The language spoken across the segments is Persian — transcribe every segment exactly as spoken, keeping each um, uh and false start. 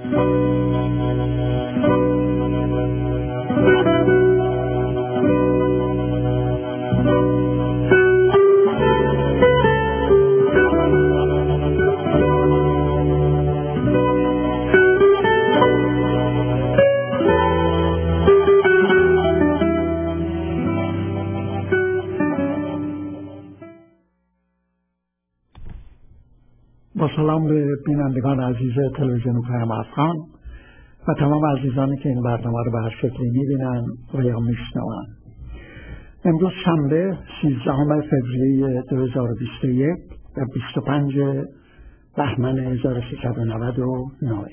با سلام به بینندگان عزیز تلویزیون پیام افغان و تمام عزیزانی که این برنامه رو به هر شکلی می‌بینن و یا میشنون. امروز شنبه سیزدهم فوریه دو هزار و بیست و یک و بیست و پنج بهمن هزار و سیصد و نود و نه.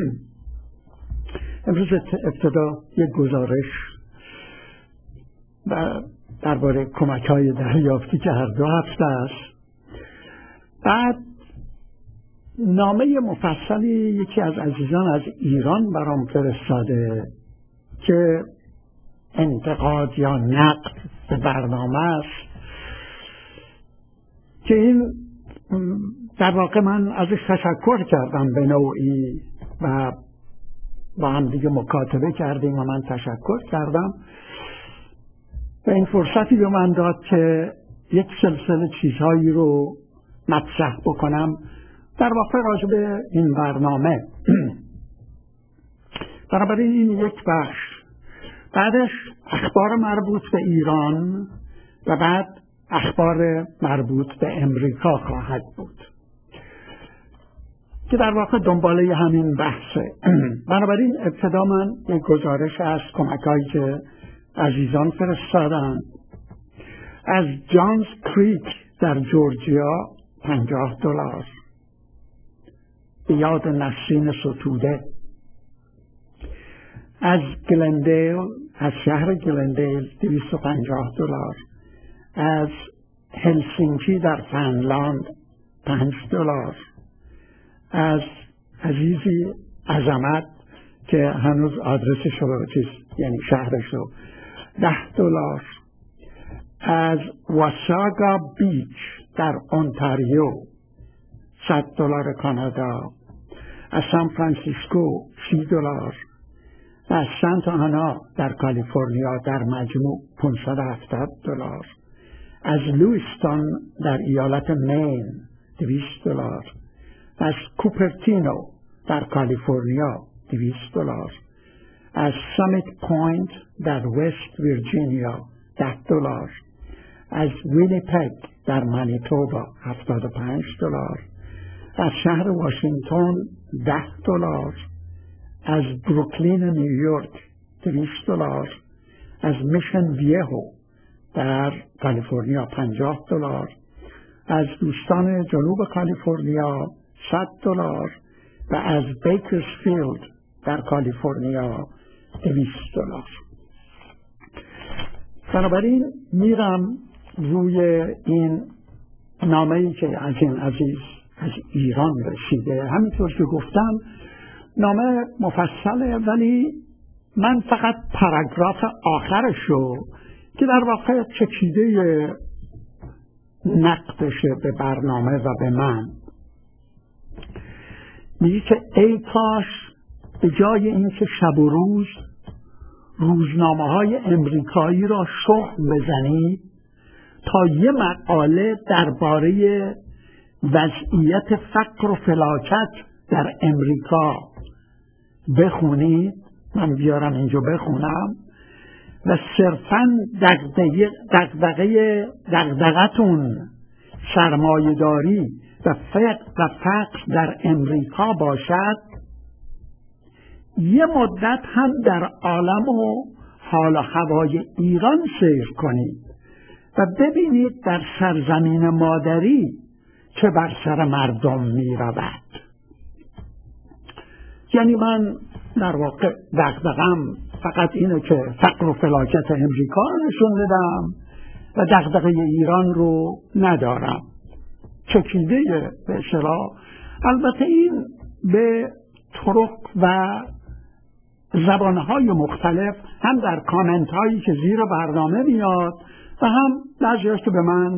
امروز ابتدا یک گزارش درباره کمک‌های دریافتی که هر دو هفته است. بعد نامه مفصلی یکی از عزیزان از ایران برام فرستاده که انتقاد یا نقد به برنامه است که این در واقع من ازش تشکر کردم به نوعی و با هم دیگه مکاتبه کردیم و من تشکر کردم و این فرصتی به من داد که یک سلسله چیزهایی رو مطرح بکنم در واقع راجع به این برنامه. بنابراین این یک بخش، بعدش اخبار مربوط به ایران و بعد اخبار مربوط به امریکا خواهد بود که در واقع دنباله همین بحثه. بنابراین ابتدا من یک گزارش از کمک‌هایی که عزیزان فرستادن. از جانز کریک در جورجیا پنجاه دلار به یاد نسرین ستوده. از گلندیل، از شهر گلندیل دویست و پنجاه دلار. از هلسینکی در فنلاند پنج دلار. از عزیزی عظمت که هنوز آدرسش رو چیز یعنی شهرش رو ده دلار. از واساگا بیچ در اونتاریو صد دلار کانادا. از سان فرانسیسکو سی دلار. از سانتا آنا در کالیفرنیا در مجموع پانصد و هفتاد دلار. از لویستون در ایالت مین دویست دلار. از کوپرتینو در کالیفرنیا دویست دلار. از سامیت پوینت در وست ویرجینیا ده دلار. از وینیپگ در منیتوبا هفتاد و پنج دلار. از شهر واشنگتن ده دلار. از بروکلین نیویورک دویست دلار. از میشن ویهو در کالیفرنیا پنجاه دلار. از دوستان جنوب کالیفرنیا صد دلار و از بیکرزفیلد در کالیفرنیا دویست دلار. بنابراین میرم روی این نامه‌ای که از این عزیز از ایران رسیده. همینطور که گفتم نامه مفصله، ولی من فقط پاراگراف آخرشو که در واقع چکیده نقدشه به برنامه و به من میگه که ای کاش به جای اینکه شب و روز روزنامه های امریکایی را شخم بزنید تا یه مقاله درباره وضعیت فقر و فلاکت در امریکا بخونید، من بیارم اینجا بخونم و صرفاً دغدغه دغدغه دغدغتون سرمایه‌داری و فقر و فقر در امریکا باشد، یه مدت هم در عالم و حال و هوای ایران سیر کنید و ببینید در سرزمین مادری چه بر سر مردم می رود. یعنی من در واقع دغدغه‌ام فقط اینه که فقر و فلاکت امریکا رو نشون بدم و دغدغه ایران رو ندارم. چکیده به اصطلاح. البته این به طرق و زبانهای مختلف هم در کامنت هایی که زیر برنامه میاد و هم بعضی‌هاش که به من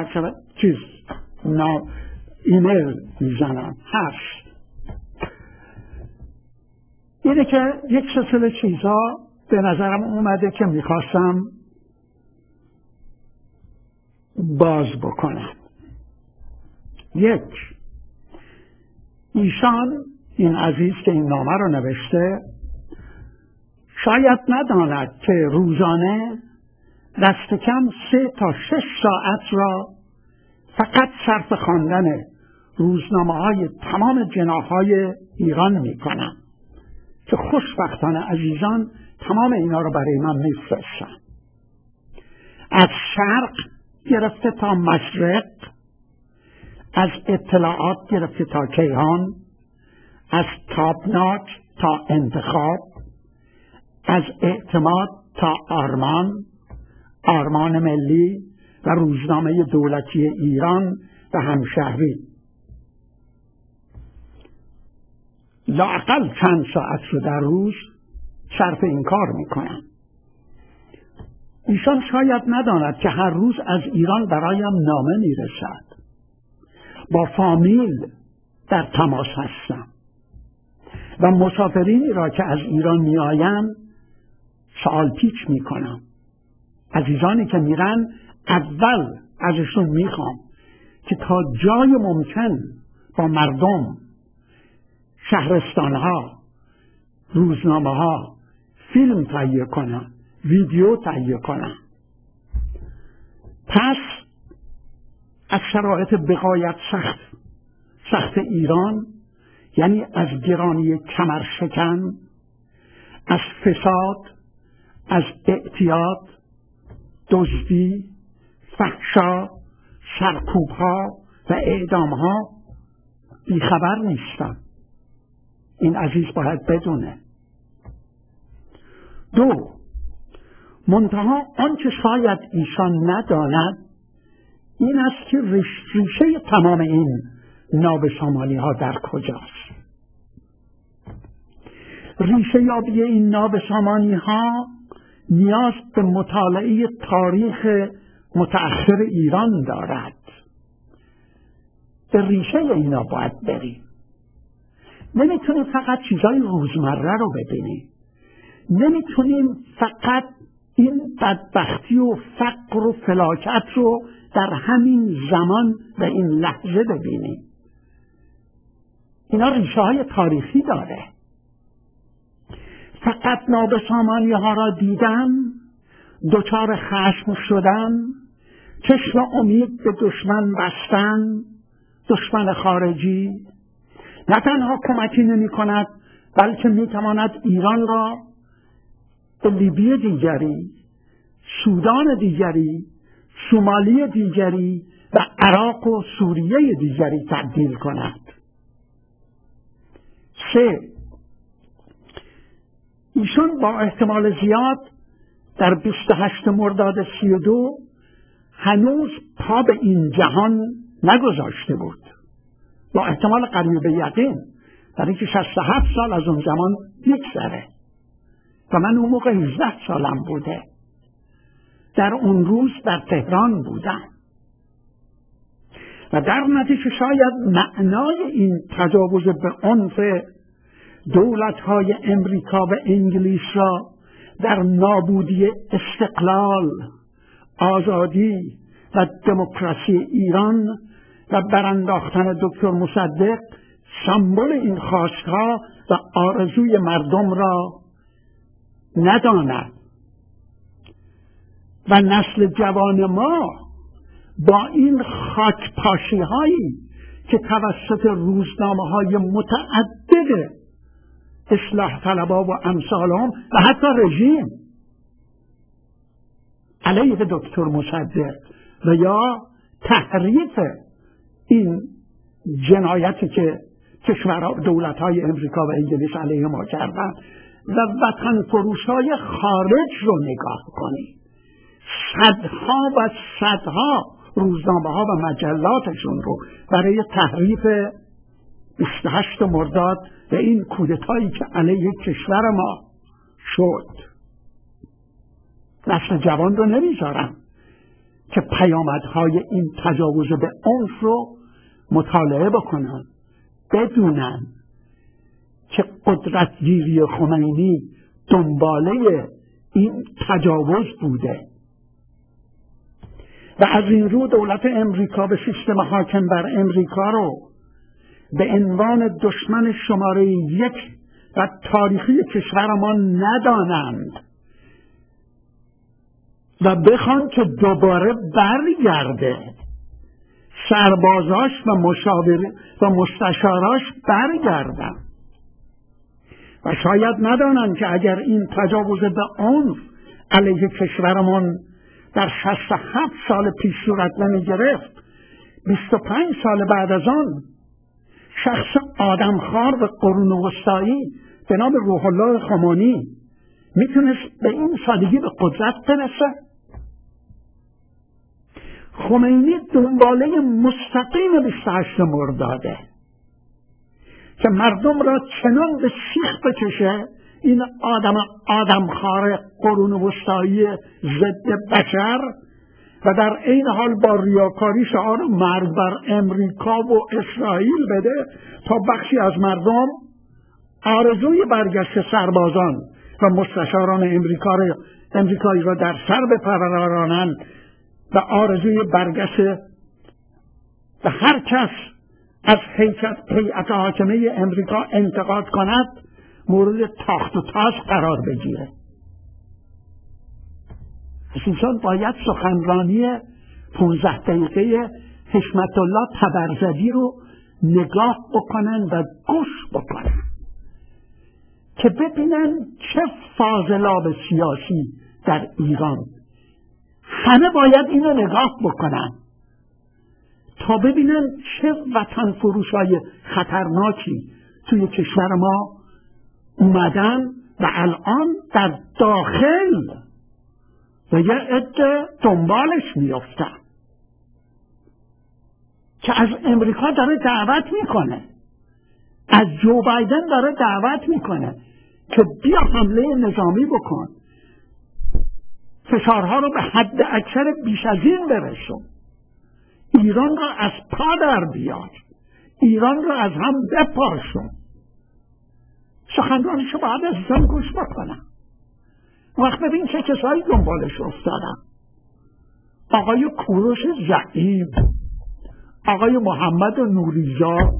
چیز ایمیل میزنن هست. اینه که یک سلسله چیزها به نظرم اومده که میخواستم باز بکنم. یک، ایشان، این عزیز که این نامه رو نوشته، شاید نداند که روزانه دست کم سه تا شش ساعت را فقط صرف خواندن روزنامه های تمام جناح‌های ایران می کنم که خوشبختانه عزیزان تمام اینا رو برای من می فرستن. از شرق گرفته تا مشرق، از اطلاعات گرفته تا کیهان، از تابناک تا انتخاب، از اعتماد تا آرمان، آرمان ملی و روزنامه دولتی ایران و همشهری. لااقل چند ساعت رو در روز صرف این کار میکنم. ایشان شاید نداند که هر روز از ایران برایم نامه میرسد. با فامیل در تماس هستم و مسافرینی را که از ایران میآیند سوال پیچ میکنم. عزیزانی که میرن اول ازشون میخوام که تا جای ممکن با مردم، شهرستانها، روزنامه ها فیلم تهیه کنن، ویدیو تهیه کنن. پس از شرایط بغایت سخت سخت ایران، یعنی از گرانی کمرشکن، از فساد، از اعتیاد، دزدی، فحشا، سرکوبها و اعدامها بیخبر نیستم. این عزیز باید بدونه. دو، منتها آنچه شاید ایشان نداند این است که ریشه تمام این نابسامانی ها در کجاست. ریشه یابی این نابسامانی ها نیاز به مطالعه تاریخ متأخر ایران دارد. به ریشه اینا باید بریم. نمیتونیم فقط چیزای روزمره رو ببینیم. نمیتونیم فقط این بدبختی و فقر و فلاکت رو در همین زمان و این لحظه ببینیم. اینا ریشه های تاریخی داره. فقط نابسامانی ها را دیدن، دچار خشم شدن، چشم امید به دشمن بستن، دشمن خارجی نه تنها کمکی نمی کند بلکه می تواند ایران را به لیبی دیگری، سودان دیگری، شمالی دیگری و عراق و سوریه دیگری تبدیل کند. سه، ایشون با احتمال زیاد در بیست و هشتم مرداد سی و دو هنوز پا به این جهان نگذاشته بود. با احتمال قریب به یقین، در اینکه شصت و هفت سال از اون زمان میگذره و من اون موقع هجده سالم بوده. در اون روز در تهران بودم و در نتیجه شاید معنای این تجاوز به عنف دولت‌های امریکا و انگلیس را در نابودی استقلال، آزادی و دموکراسی ایران و برانداختن دکتر مصدق سمبل این خواستها و آرزوی مردم را نداند و نسل جوان ما با این خاکپاشی هایی که توسط روزنامه های متعدد اصلاح طلبا و امثالهم و حتی رژیم علیه دکتر مصدق و یا تحریف این جنایتی که کشورها دولت‌های امریکا و انگلیس علیه ما کردن و وطن فروش‌های خارج رو نگاه کنید. صدها و صدها روزنامه‌ها و مجلاتشون رو برای تحریف بیست و هشتم مرداد و این کودتایی که علیه کشور ما شد. نسل جوان رو نمیذارم که پیامدهای این تجاوز به عنف رو مطالعه بکنن، بدونن که قدرتگیری خمینی دنباله این تجاوز بوده و از این رو دولت امریکا به سیستم حاکم بر امریکا رو به عنوان دشمن شماره یک و تاریخی کشور ما ندانند و بخوان که دوباره برگرده، سربازاش و مشاور و مستشاراش برگردن و شاید ندانند که اگر این تجاوز به عنف علیه کشورمان در شصت و هفت سال پیش صورت نمی گرفت، بیست و پنج سال بعد از آن شخص آدمخوار به قرون وسطایی به نام روح الله خمینی میتونست به این سادگی به قدرت برسه؟ خمینی دنباله مستقیم بیست و هشتم مرداده که مردم را چنان به سیخ بکشه این آدم آدمخوار قرون وسطایی ضد بشر و در این حال با ریاکاری شعار مرگ بر امریکا و اسرائیل بده تا بخشی از مردم آرزوی برگشت سربازان و مستشاران امریکایی را در سر بپرورانند و آرزوی برگشت به هر کس از هیئت حاکمه امریکا انتقاد کند مورد تاخت و تاز قرار بگیره. خصوصا باید سخنرانی پونزده دقیقه حشمت الله تبرزدی رو نگاه بکنن و گوش بکنن که ببینن چه فاضلاب سیاسی در ایران. همه باید اینو نگاه بکنن تا ببینن چه وطن فروشای خطرناکی توی کشور ما اومدن و الان در داخل و یه عده دنبالش میافتن که از امریکا داره دعوت میکنه، از جو بایدن داره دعوت میکنه که بیا حمله نظامی بکن، فشارها رو به حد اکثر بیش از این برسون، ایران را از پا در بیار، ایران را از هم بپاشون. سخنرانیشو باید عزیزان گوش بکنم. وقت ببین چه کسایی دنبالش افتادن. آقای کوروش زعیم، آقای محمد نوریزاد.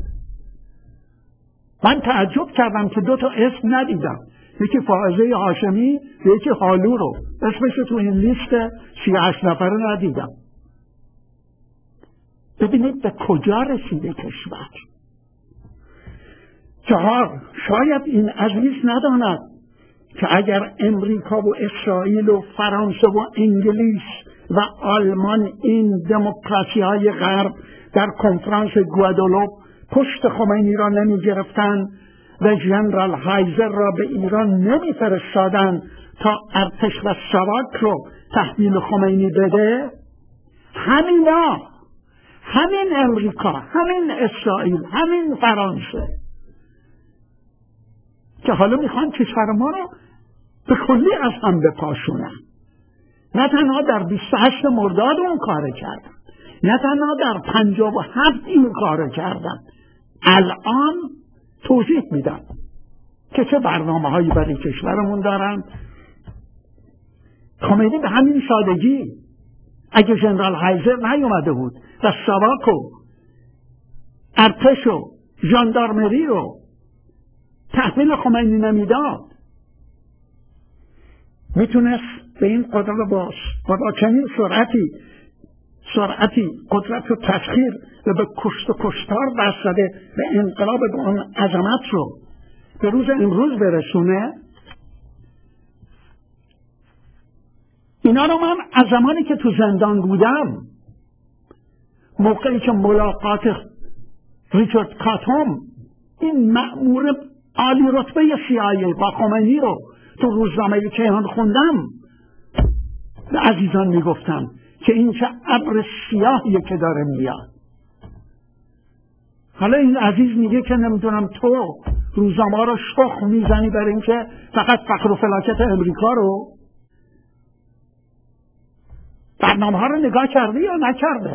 من تعجب کردم که دو تا اسم ندیدم، یکی فائزه هاشمی و یکی حالو رو اسمش تو این لیست سی و هشت نفره ندیدم. ببینید به کجا رسیده کشور. چهار، شاید این عزیز نداند که اگر امریکا و اسرائیل و فرانسه و انگلیس و آلمان این دموکراسی های غرب در کنفرانس گوادالوپ پشت خمینی را نمی گرفتن و ژنرال هایزر را به ایران نمی فرستادن تا ارتش و ساواک رو تحویل خمینی بده، همینا، همین امریکا، همین اسرائیل، همین فرانسه که حالا میخوان کشور ما رو به کلی از هم بپاشونن. نه تنها در بیست و هشت مرداد اون کار کردن، نه تنها در پنجاه و هفت این کار کردن، الان توضیح میدن که چه برنامه هایی برای کشورمون دارن. خمینی به همین سادگی اگه ژنرال هایزر نیومده بود و ساواک و ارتش و ژاندارمری رو تحویل خمینی نمیداد، میتونست به این قدرت باز با چنین سرعتی سرعتی قدرت رو تسخیر و به کشت و کشتار بسته به انقلاب به اون عظمت رو به روز امروز برسونه. اینا رو من از زمانی که تو زندان بودم، موقعی که ملاقات ریچارد کاتوم این مأمور عالی رتبه سی آی ای با خمینی رو تو روزنامه کیهان خوندم، به عزیزان میگفتم که این چه ابر سیاهیه که داره میاد. حالا این عزیز میگه که نمیدونم تو روزنامه رو شخ میزنی برای اینکه فقط فقر و فلاکت امریکا رو، برنامه ها رو نگاه کرده یا نکرده؟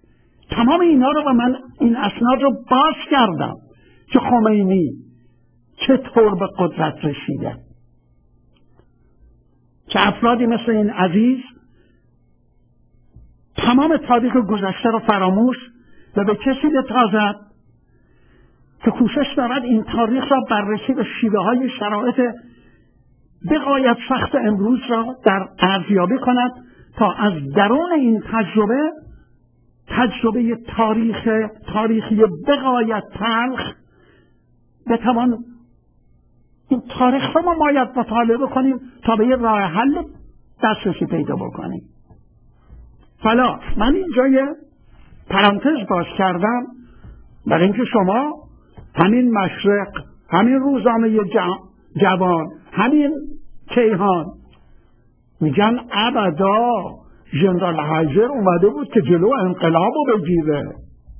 تمام اینا رو و من این اسناد رو باز کردم که خمینی چطور به قدرت رسیده، که افرادی مثل این عزیز تمام تاریخ گذشته رو فراموش و به کسی بتازد که کوشش دارد این تاریخ را بررسی به شیوه های شرایط بغایت سخت امروز را در ارزیابی کند تا از درون این تجربه تجربه تاریخ تاریخی بغایت تلخ بتوان این تاریخ را ما باید مطالعه کنیم تا به یه راه حل دسترسی پیدا بکنیم. حالا من اینجا یه پرانتز باز کردم برای اینکه شما همین مشرق، همین روزنامه جوان، همین کیهان میگن ابدا ژنرال هایزر اومده بود که جلو انقلاب رو بگیره.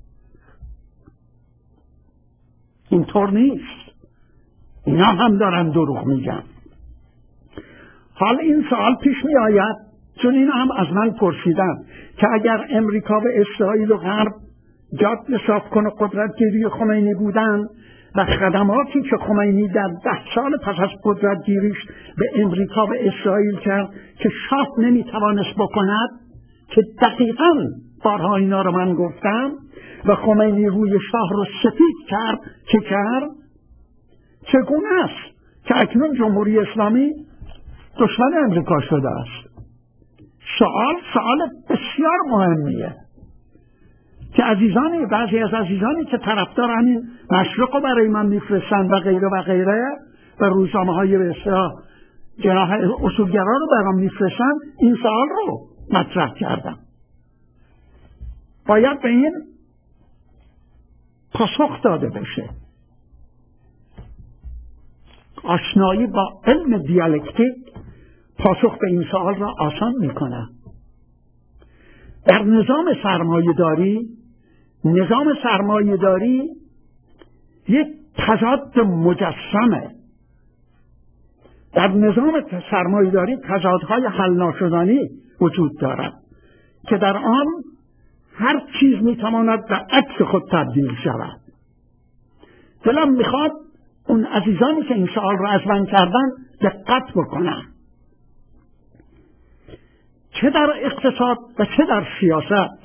اینطور نیست، اینا هم دارن دروغ میگن. حال این سوال پیش می آید، چون اینا هم از من پرسیدن که اگر امریکا و اسرائیل و غرب جاده صاف کنه قدرت گیری خمینی بودن و خدماتی که خمینی در ده سال پس از قدرت گیریش به امریکا و اسرائیل کرد که شاه نمیتوانست بکند، که دقیقاً بارها اینا رو من گفتم، و خمینی روی شاه رو سفید کرد که کرد، چگونه است که اکنون جمهوری اسلامی دشمن امریکا شده است؟ سوال سوال بسیار مهمیه که عزیزانی، بعضی از عزیزانی که طرفدار همین مشرق رو برای من میفرستن و غیره و غیره و روزنامه های به اصطلاح جناح اصولگرا رو برام میفرستن، این سوال رو مطرح کردم. باید به این پاسخ داده بشه. آشنایی با علم دیالکتیک پاسخ به این سوال را آسان میکنه. در نظام سرمایه‌داری نظام سرمایه‌داری یک تضاد مجسمه. در نظام سرمایه‌داری تضادهای حل ناشدنی وجود دارد که در آن هر چیز میتواند به عکس خود تبدیل شود. دلم میخواد اون عزیزانی که این سوال را از من کردن دقت بکنن، چه در اقتصاد و چه در سیاست.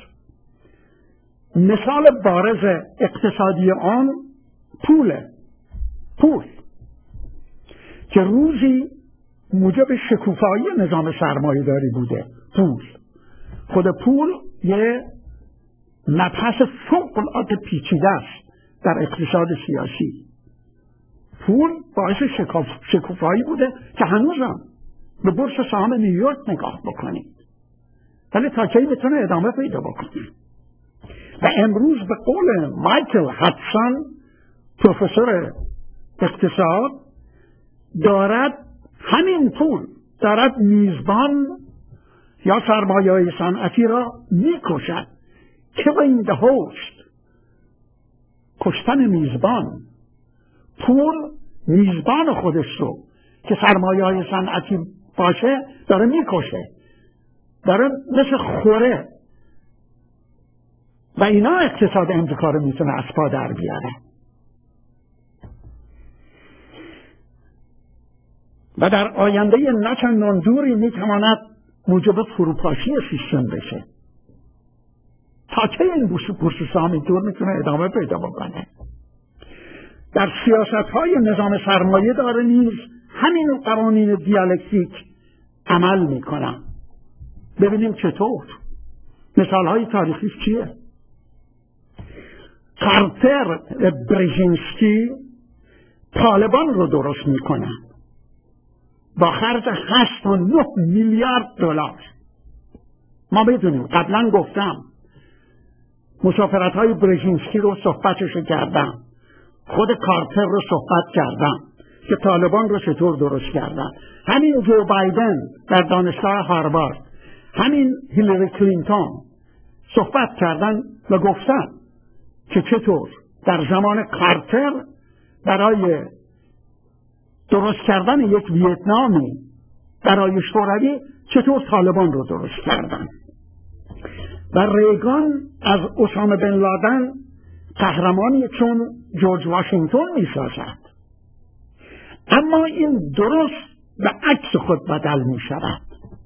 مثال بارز اقتصادی آن پوله. پول که روزی موجب شکوفایی نظام سرمایه‌داری بوده. پول خود پول یه مبحث فوق‌العاده پیچیده است در اقتصاد سیاسی. پول باعث شکاف... شکوفایی بوده که هنوزم به بورس سهام نیویورک نگاه بکنید، ولی تا کی میتونه ادامه پیدا بکنه. و امروز به قول مایکل هاتسون پروفسور اقتصاد دارد همین پول دارد میزبان یا سرمایه‌های صنعتی را میکشد. killing the host، کشتن میزبان. پول میزبان خودش رو که سرمایه‌های صنعتی باشه داره میکشه، داره مثل خوره، و اینا اقتصاد امریکا رو میتونه از پا در بیاره. و در آینده نچندان دوری میتواند موجب فروپاشی سیستم بشه. تا چه این بورس سهام اینطور میتونه ادامه پیدا بکنه؟ در سیاست های نظام سرمایه داره نیز همین قوانین دیالکتیک عمل میکنن. ببینیم چطور. مثال های تاریخی چیه؟ کارتر برژینسکی طالبان رو درست میکنن با خرج هشت و نه میلیارد دلار. ما بدونیم، قبلا گفتم مسافرت های برژینسکی رو صحبتشو کردم، خود کارتر رو صحبت کردم که طالبان رو چطور درست کردن. همین جو بایدن در دانشگاه هاروارد، همین هیلاری کلینتون صحبت کردن و گفتن که چطور در زمان کارتر برای درست کردن یک ویتنامی برای شوروی چطور طالبان رو درست کردن. و ریگان از اسامه بن لادن قهرمانی چون جورج واشنگتن می سازد. اما این درست به عکس خود بدل می شود.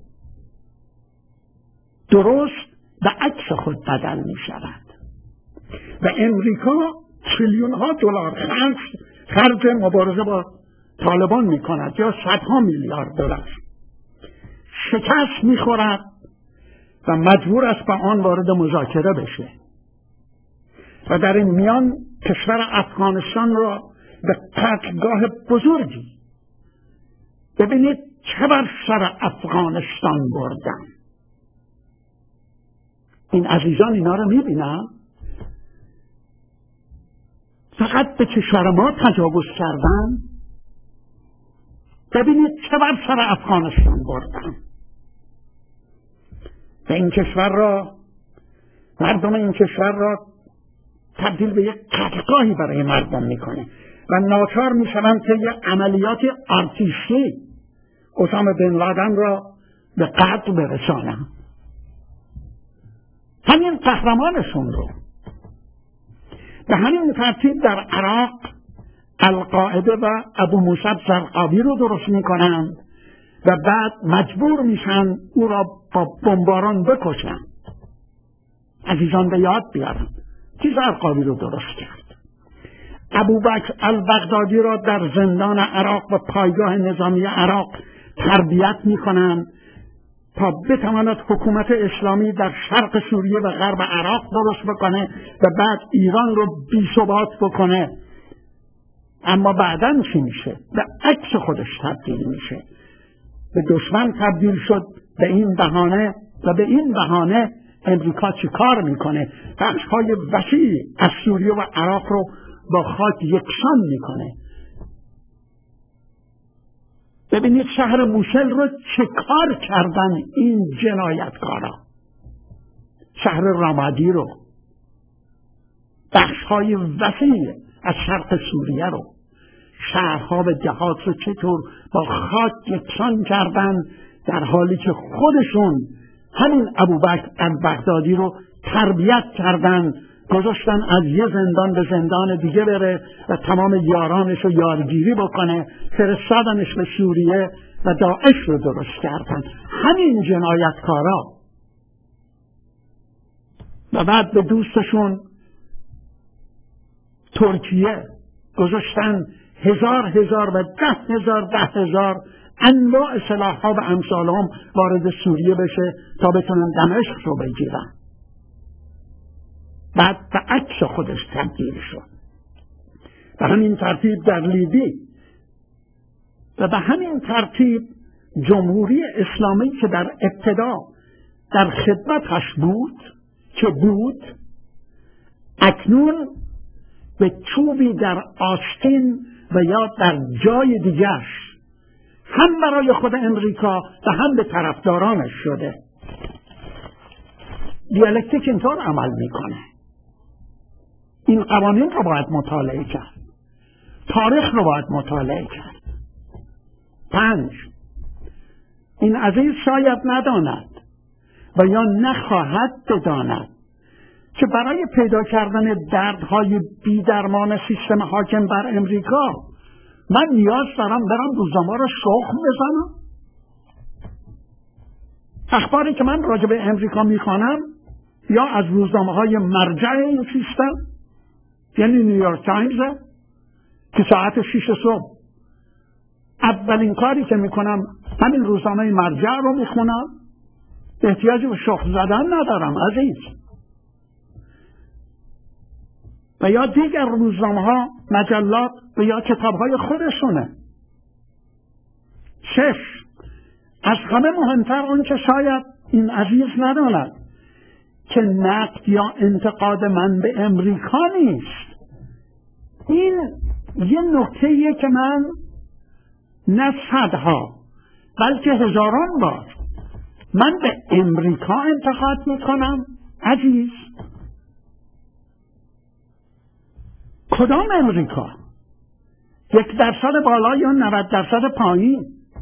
درست به عکس خود بدل می شود. و امریکا تریلیون ها دلار خرج خرج مبارزه با طالبان می کند یا صدها میلیارد دلار. شکست می خورد و مجبور است با آن وارد مذاکره بشه و در این میان کشور افغانستان را به قتلگاه بزرگی، ببینید چه بر سر افغانستان بردن. این عزیزان اینا رو میبینن، فقط به کشور ما تجاوز کردن. ببینید چه بر سر افغانستان بردن و این کشور را، مردم این کشور را تبدیل به یک قتلگاهی برای مردم میکنه و ناچار میشوند که یک عملیات آرتشی اسامه بن لادن را به قتل برسانند. همین قهرمانشون رو به همین ترتیب در عراق القاعده و ابو موسی زرقاوی رو درست میکنند و بعد مجبور میشن او را با بمباران بکشند. عزیزان به یاد بیارن کی زرقاوی رو درست کرد. ابوبکر البغدادی را در زندان عراق و پایگاه نظامی عراق تربیت میکنند تا بتواند حکومت اسلامی در شرق سوریه و غرب عراق درست بکنه و بعد ایران رو بی‌ثبات بکنه. اما بعداً چی میشه؟ به عکس خودش تبدیل میشه، به دشمن تبدیل شد. به این بهانه و به این بهانه امریکا چی کار میکنه؟ بخش‌های وسیع از سوریه و عراق رو با خاک یکسان میکنه. ببینید شهر موسل رو چه کار کردن این جنایتکارا. شهر رامادی رو، بخش‌های وسیع از شرق سوریه رو، شهرها و دهات رو چطور با خاک یکسان کردن، در حالی که خودشون همین ابوبکر البغدادی رو تربیت کردن، گذاشتن از یه زندان به زندان دیگه بره و تمام یارانش رو یارگیری بکنه، فرستادنش به سوریه و داعش رو درست کردن. همین جنایتکارا. و بعد به دوستشون ترکیه گذاشتن هزار هزار و ده هزار ده هزار انواع سلاح‌ها و امثالهم وارد سوریه بشه تا بتونن دمشق رو بگیرن. بعد به عکس خودش تبدیل شد. به همین ترتیب در لیبی و به همین ترتیب جمهوری اسلامی که در ابتدا در خدمتش بود که بود، اکنون به چوبی در آستین و یا در جای دیگرش هم برای خود امریکا و هم به طرفدارانش شده. دیالکتیک اینطور عمل میکنه. این قوانین رو باید مطالعه کرد، تاریخ رو باید مطالعه کرد. پنج، این عزیز شاید نداند و یا نخواهد بداند که برای پیدا کردن دردهای بی‌درمان سیستم حاکم بر امریکا من نیاز دارم برم روزنامه رو شخم بزنم. اخباری که من راجع به امریکا میخوانم یا از روزنامه های مرجع این سیستم، یعنی نیویورک تایمز که ساعت شیش صبح اولین کاری که میکنم همین روزنامه مرجع رو میخونم، احتیاجی به شخم زدن ندارم عزیز. و یا دیگر روزنامه ها، مجلات و یا کتاب های خودشونه. شش، از همه مهمتر اون که شاید این عزیز نداند که نقد یا انتقاد من به امریکا نیست. این یه نکته‌ایه که من نه صدها بلکه هزاران بار من به امریکا انتقاد میکنم عزیز. کدام امریکا؟ یک درصد بالا یا نود درصد پایین؟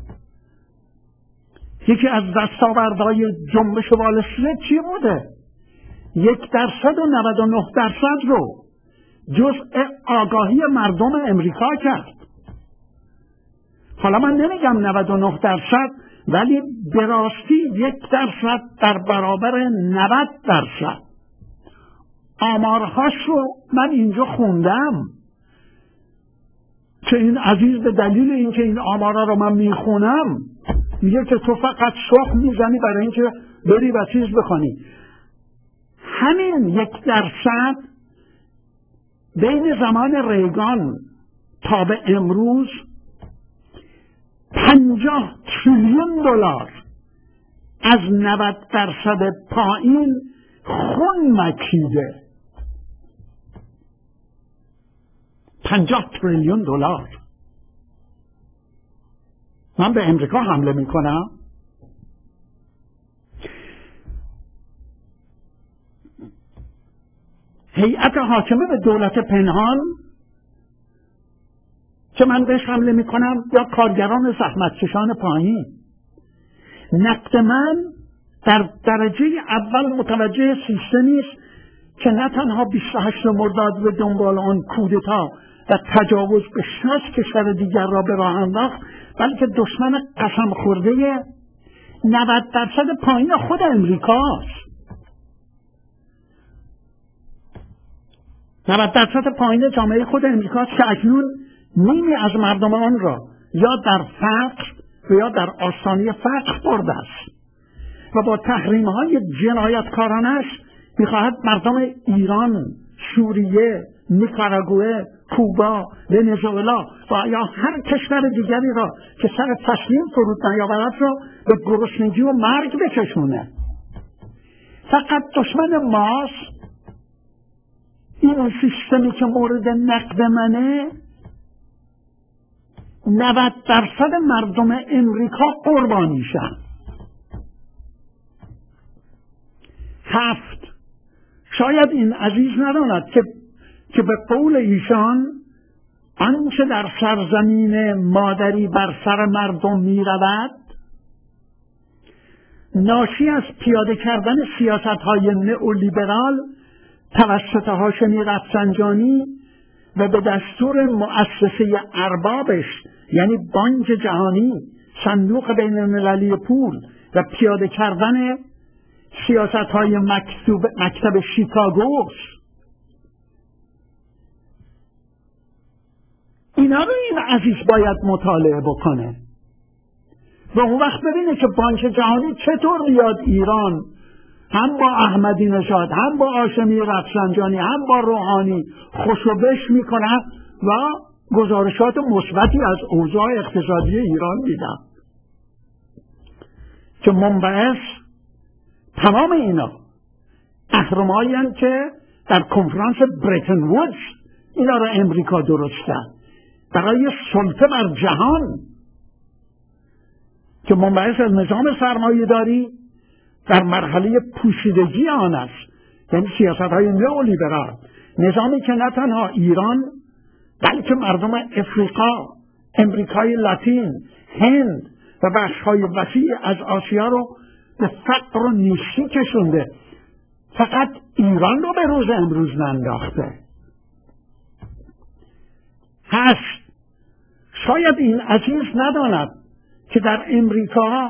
یکی از دستاوردهای جنبش وال استریت چی بوده؟ یک درصد و نود و نه درصد رو جزء آگاهی مردم امریکا کرد. حالا من نمیگم نود و نه درصد، ولی به راستی یک درصد در برابر نود درصد. آمارهاش رو من اینجا خوندم که این عزیز به دلیل اینکه این آمارها رو من میخونم میگه که تو فقط شخ میزنی برای اینکه بری و چیز بخوانی. همین یک درصد بین زمان ریگان تا به امروز پنجاه تریلیون دلار از نود درصد پایین خون مکیده. پنجاه تریلیون دلار. من به امریکا حمله میکنم؟ هیئت حاکمه به دولت پنهان که من بهش حمله میکنم، یا کارگران زحمتکشان پایین؟ نقد من در درجه اول متوجه سیستمی است که نه تنها بیست و هشت مرداد به دنبال آن کودتا و تجاوز به شصت کشور دیگر را به راه انداخت، بلکه دشمن قسم خورده نود درصد پایین خود امریکاست. نود درصد پایین جامعه خود امریکاست که اکنون نیمی از مردم آن را یا در فقر و یا در آستانه فقر برده است و با تحریم های جنایتکارانش میخواهد مردم ایران، سوریه، نیکاراگوئه، کوبا، ونزوئلا و یا هر کشور دیگری را که سر تسلیم فرود نیاورد را به گرسنگی و مرگ بکشونه. فقط دشمن ماست. این سیستمی که مورد نقد منه، نود درصد مردم امریکا قربانیشن. هفت، شاید این عزیز نداند که که به قول ایشان آنچه در سرزمین مادری بر سر مردم می رود ناشی از پیاده کردن سیاست های نئولیبرال توسط هاشمی رفسنجانی و به دستور مؤسسه اربابش، یعنی بانک جهانی، صندوق بین المللی پول و پیاده کردن سیاست های مکتوب مکتب شیکاگوست. اینا رو این عزیز باید مطالعه بکنه و اون وقت ببینه که بانک جهانی چطور میاد ایران هم با احمدی نژاد، هم با هاشمی رفسنجانی، هم با روحانی خوشوبش میکنه و گزارشات مثبتی از اوضاع اقتصادی ایران میدن که منبعث تمام اینا اهرمایی هستند که در کنفرانس برتن وودز اینا را امریکا درست کرد برای سلطه بر جهان که منبعث از نظام سرمایه داری در مرحله پوشیدگی آن است، یعنی سیاست های نئولیبرال، نظامی که نه تنها ایران بلکه مردم افریقا، امریکای لاتین، هند و بخش های وسیع از آسیا رو به فقر و نیستی کشونده، فقط ایران رو به روز امروز ننداخته. هشت، شاید این عزیز نداند که در امریکا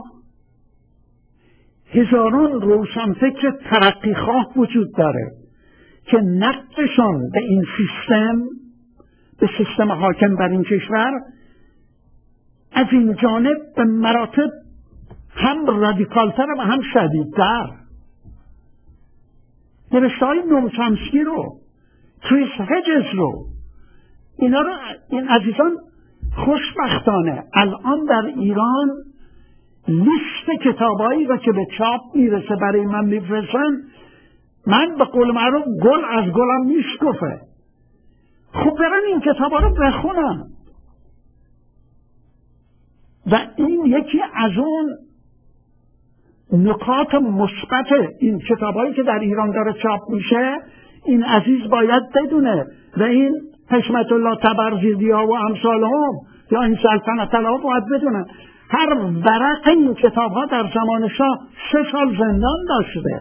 هزاران روشنفکر ترقیخواه وجود داره که نقدشان به این سیستم، به سیستم حاکم بر این کشور، از این جانب به مراتب هم رادیکالتر و هم شدیدتر. نوشته های نوم چامسکی رو، کریس هجز رو، اینا رو این عزیزان خوشبختانه الان در ایران لیست کتابایی رو که به چاپ میرسه برای من میفرستن، من به قول معروف گل از گلم میشکفه. خوب برن این کتابا رو بخونن و این یکی از اون نکات مثبت این کتابایی که در ایران داره چاپ میشه. این عزیز باید بدونه و این حشمت الله تبرزیدی ها و امثالهم یا این سلطنت ها باید بدونن هر ورق این کتاب ها در زمان شاه سه سال زندان داشته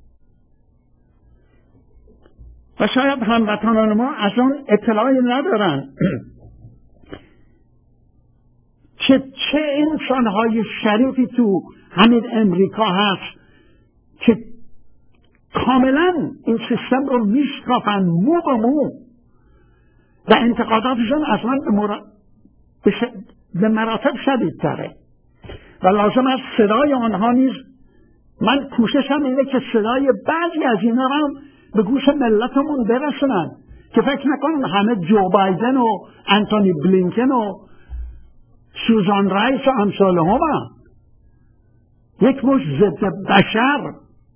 و شاید هموطنان ما از اون اطلاعی ندارن. که چه انسانهای شریفی تو همین امریکا هست که کاملا این سیستم رو میشکافن مو به مو و انتقاداتشون اصلا به, مرا... به, ش... به مراتب شدیدتره و لازم است صدای آنها نیز، من کوششم اینه که صدای بعضی از اینا رو به گوش ملتمون برسونن که فکر نکنن همه جو بایدن و انتونی بلینکن و سوزان رایس و امثال هم هم. یک مش ضد بشر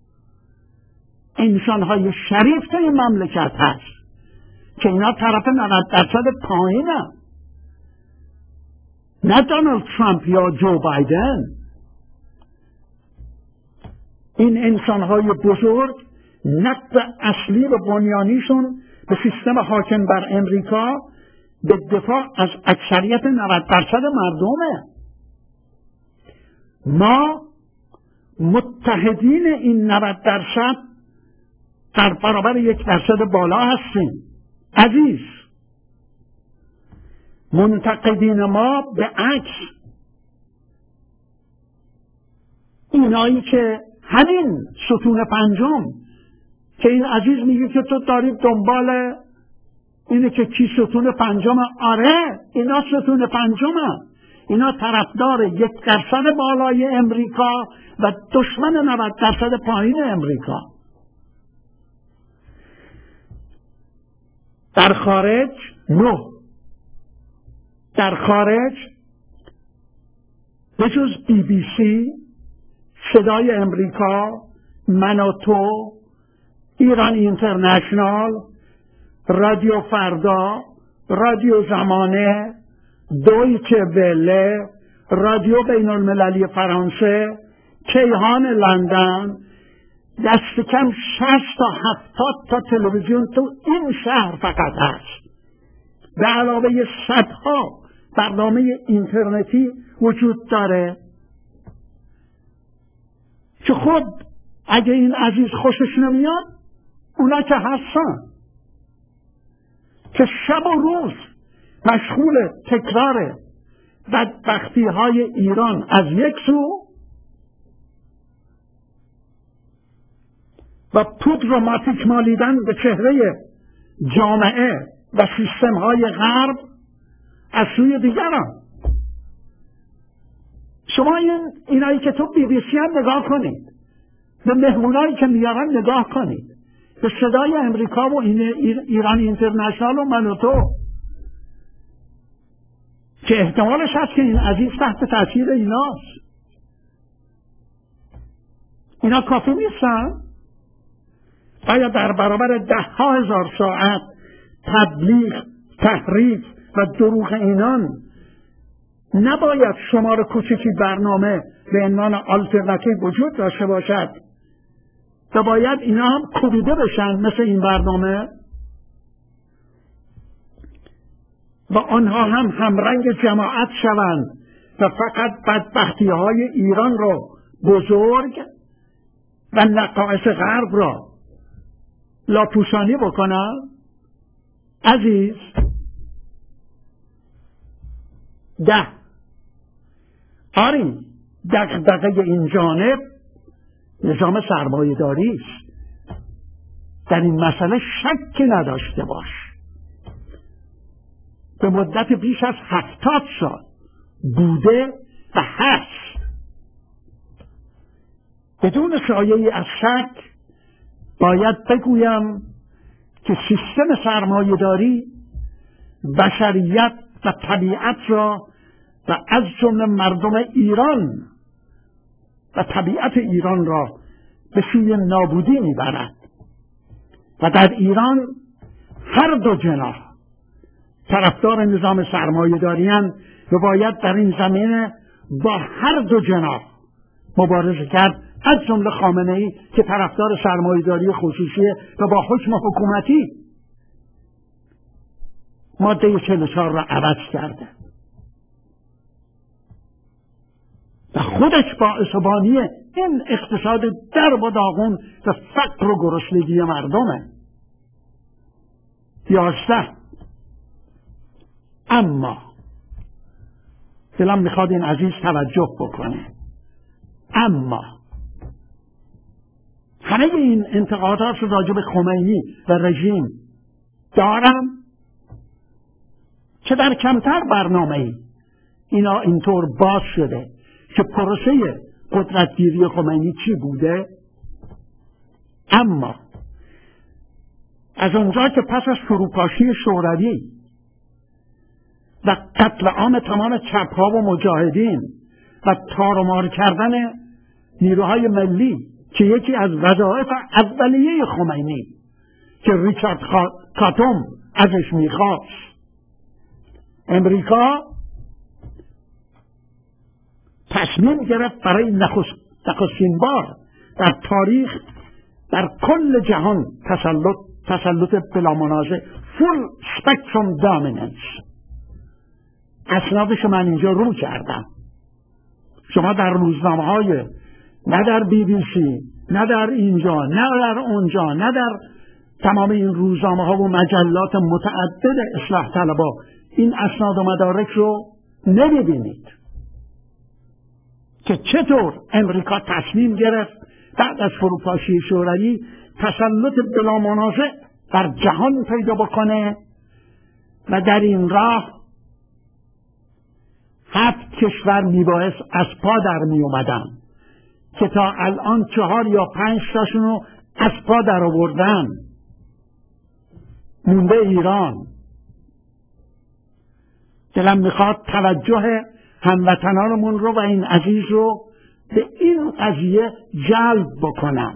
انسانهای شریف تا این مملکت هست که اینا طرف نود درصد پایینه، نه دونالد ترامپ یا جو بایدن. این انسانهای بزرگ نقد اصلی و بنیانیشون به سیستم حاکم بر امریکا به دفاع از اکثریت نود درصد مردمه. ما متحدین این نود درصد در برابر یک درصد بالا هستیم. عزیز، منتقدین ما به عکس اینایی که همین ستون پنجم که این عزیز میگه که تو دارید دنبال اینه که کی ستون پنجم، آره اینا ستون پنجم، اینا طرفدار یک درصد بالای امریکا و دشمن نود درصد پایین امریکا. در خارج نه، در خارج به جز بی بی سی، صدای امریکا، من و تو، ایران اینترنشنال، رادیو فردا، رادیو زمانه، دویچه وله، رادیو بین المللی فرانسه، کیهان لندن، دست کم شصت تا هفتاد تا تلویزیون تو این شهر فقط هست. به علاوه صدها برنامه اینترنتی وجود داره که خب اگه این عزیز خوشش نمیاد، اونا که هستن که شب و روز مشغول تکرار بدبختی های ایران از یک سو و پودر و ماتیک مالیدن به چهره جامعه و سیستم های غرب از سوی دیگران. شما این اینایی که تو بی بی سی هم نگاه کنید، به مهمونایی که میارن نگاه کنید، به صدای امریکا و این ایران اینترنشنال و من و تو، که احتمالش هست که این عزیز تحت تاثیر ایناست. اینا کافی نیستن؟ باید در برابر ده ها هزار ساعت تبلیغ، تحریف و دروغ اینان نباید شمار کوچکی برنامه به عنوان آلترناتیو وجود داشته باشد و باید اینا هم کوبیده بشن مثل این برنامه و آنها هم همرنگ جماعت شوند و فقط بدبختی های ایران رو بزرگ و نقایص غرب را لاپوشانی بکنن. عزیز، ده آری دغدغه این جانب نظام سرمایه‌داری است. در این مسئله شک نداشته باش. به مدت بیش از هفتاد سال بوده و هست. بدون سایه‌ای از شک باید بگویم که سیستم سرمایه‌داری بشریت و طبیعت را و از جمله مردم ایران و طبیعت ایران را به سوی نابودی میبرد و در ایران هر دو جناح طرفدار نظام سرمایه‌داری‌اند و باید در این زمینه با هر دو جناح مبارزه کرد، از جمله خامنه‌ای که طرفدار سرمایه‌داری خصوصیه و با حکم حکومتی ماده چهل و چهار را عوض کرده و خودش باعث و بانی این اقتصاد درب و داغون و فقر و گرسنگی مردمه. یازده، اما دلم میخواد این عزیز توجه بکنه. اما همه این انتقادات رو راجع به خمینی و رژیم دارم که در کمتر برنامه‌ای اینا اینطور باز شده که پروسه قدرتگیری خمینی چی بوده. اما از اونجا که پس از فروپاشی شوروی و قتل عام تمام چپ‌ها و مجاهدین و تارمار کردن نیروهای ملی که یکی از وظایف اولیه خمینی که ریچارد کاتوم ازش میخواست، امریکا تصمیم گرفت برای نخستین بار در تاریخ در کل جهان تسلط تسلط بلامنازع فول سپکتروم دامیننس. اسنادش من اینجا رو کردم. شما در روزنامه های نه در بی بی سی نه در اینجا نه در اونجا نه در تمام این روزنامه ها و مجلات متعدد اصلاح طلبا این اسناد و مدارک رو نمیبینید که چطور امریکا تصمیم گرفت بعد از فروپاشی شوروی تسلط بلا منازع در جهان پیدا بکنه و در این راه هفت کشور میبایست از پا در می اومدن که تا الان چهار یا پنج تاشونو از پا در آوردن. مونده ایران. دلم میخواد توجه هموطنانمون رو و این عزیز رو به این قضیه جلب بکنم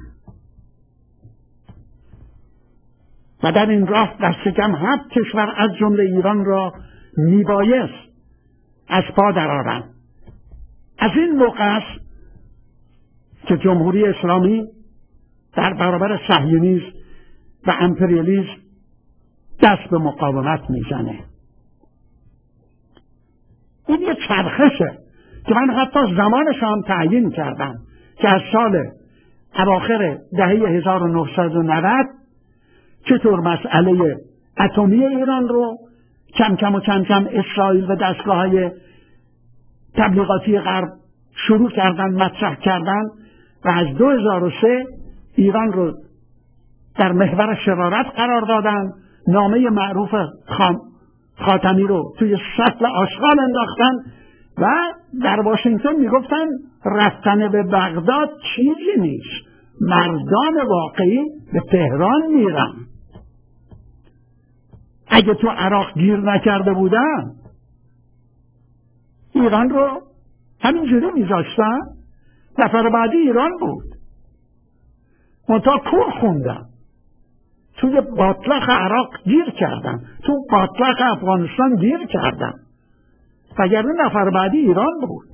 و در این راه دست کم هفت کشور از جمله ایران را میبایست از پا درآورن. از این موقع است که جمهوری اسلامی در برابر صهیونیسم و امپریالیسم دست به مقاومت میزنه. این یه چرخشه که من حتی زمانش هم تعیین کردم که از سال اواخر دهه هزار و نهصد و نود چطور مسئله اتمی ایران رو کم کم و کم کم اسرائیل و دستگاه‌های تبلیغاتی غرب شروع کردن مطرح کردن و از دو هزار و سه ایران رو در محور شرارت قرار دادن. نامه معروف خاتمی رو توی سطل آشغال انداختن و در واشنگتن میگفتن رفتن به بغداد چیزی نیست، مردان واقعی به تهران میرن. اگه تو عراق گیر نکرده بودن ایران رو همینجوری میذاشتن. نفر بعدی ایران بود. منتها کور خوندن، توی باطلاق عراق گیر کردن، تو باطلاق افغانستان گیر کردن، وگرنه نفر بعدی ایران بود.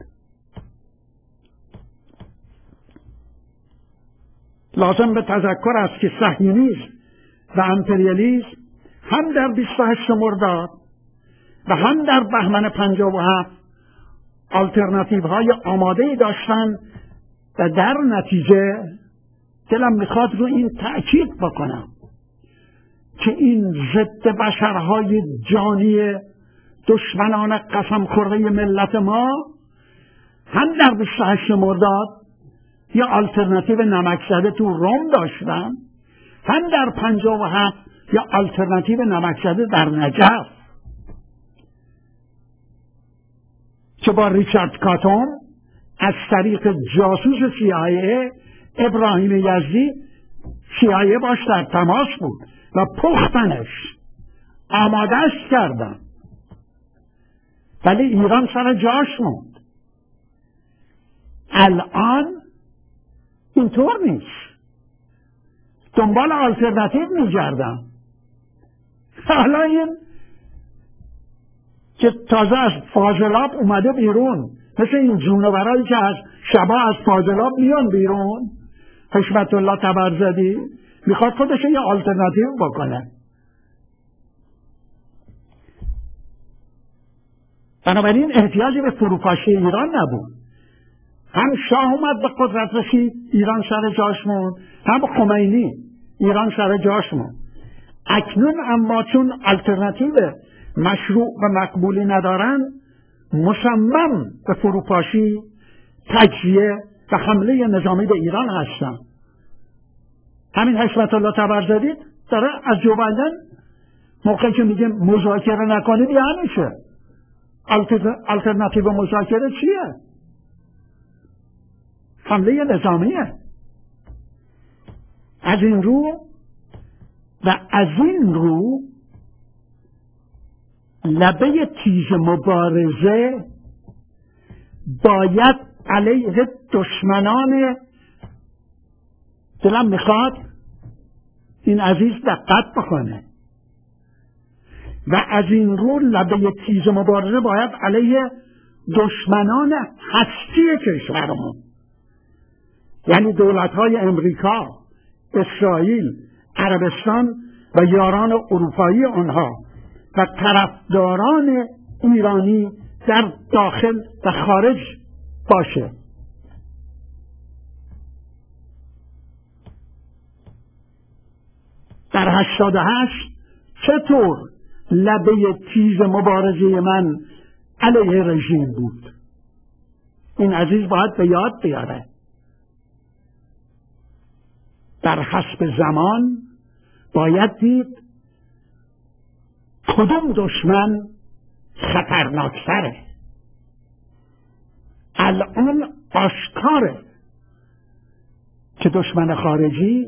لازم به تذکر است که صهیونیسم و امپریالیسم هم در بیست و هشت مرداد و هم در بهمن پنجاه و هفت آلترناتیو های آماده‌ای داشتن و در نتیجه دلم میخواد رو این تأکید بکنم که این ضد بشرهای جانی دشمنان قسم خورده ملت ما هم در بیست و هشت مرداد یا آلترناتیو نمک زده تو روم داشتن، هم در پنجاه و هفت یا آلترناتیو نمک زده در نجف که با ریچارد کاتوم از طریق جاسوس سی آی ای ابراهیم یزدی سی آی ای باش در تماس بود و پختنش آمادهش کردن، ولی ایران سر جاش موند. الان اینطور نیست، دنبال آلترناتیو می‌گردن. حالا این که تازه از فاضلاب اومده بیرون، مثل این جونورایی که از شبا از فاضلاب میان بیرون، حشمت الله تبرزدی میخواد خودش یه آلترناتیو بکنه. بنابراین احتیاجی به فروپاشی ایران نبود. هم شاه اومد به قدرت رسید، ایران سر جاش موند، هم خمینی، ایران سر جاش موند. اکنون اما چون آلترناتیو مشروع و مقبولی ندارن، مصمم به فروپاشی، تجزیه و حمله نظامی به ایران هستن. همین حکمت الله طبرزدی داره از جو بایدن موقعی که میگه مذاکره نکنیم یعنی چه؟ الترناتیو مذاکره چیه؟ حمله نظامیه. از این رو و از این رو لبه تیز مبارزه باید علیه دشمنان، دلم میخواد این عزیز دقت بکنه، و از این رو لبه تیز مبارزه باید علیه دشمنان هستی کشورمون، یعنی دولت‌های امریکا، اسرائیل، عربستان و یاران اروپایی آنها و طرفداران ایرانی در داخل و خارج باشه. در هشتاد و هشت چطور لبه تیز مبارزه من علیه رژیم بود؟ این عزیز باید به یاد بیاره. در حسب زمان باید دید کدوم دشمن خطرناکتره. الان آشکاره که دشمن خارجی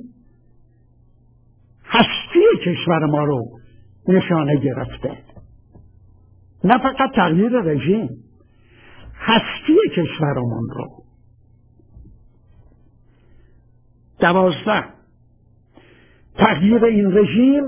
هستی کشور ما رو نشانه گرفته، نه فقط تغییر رژیم، هستی کشورمون رو. دوازده، تغییر این رژیم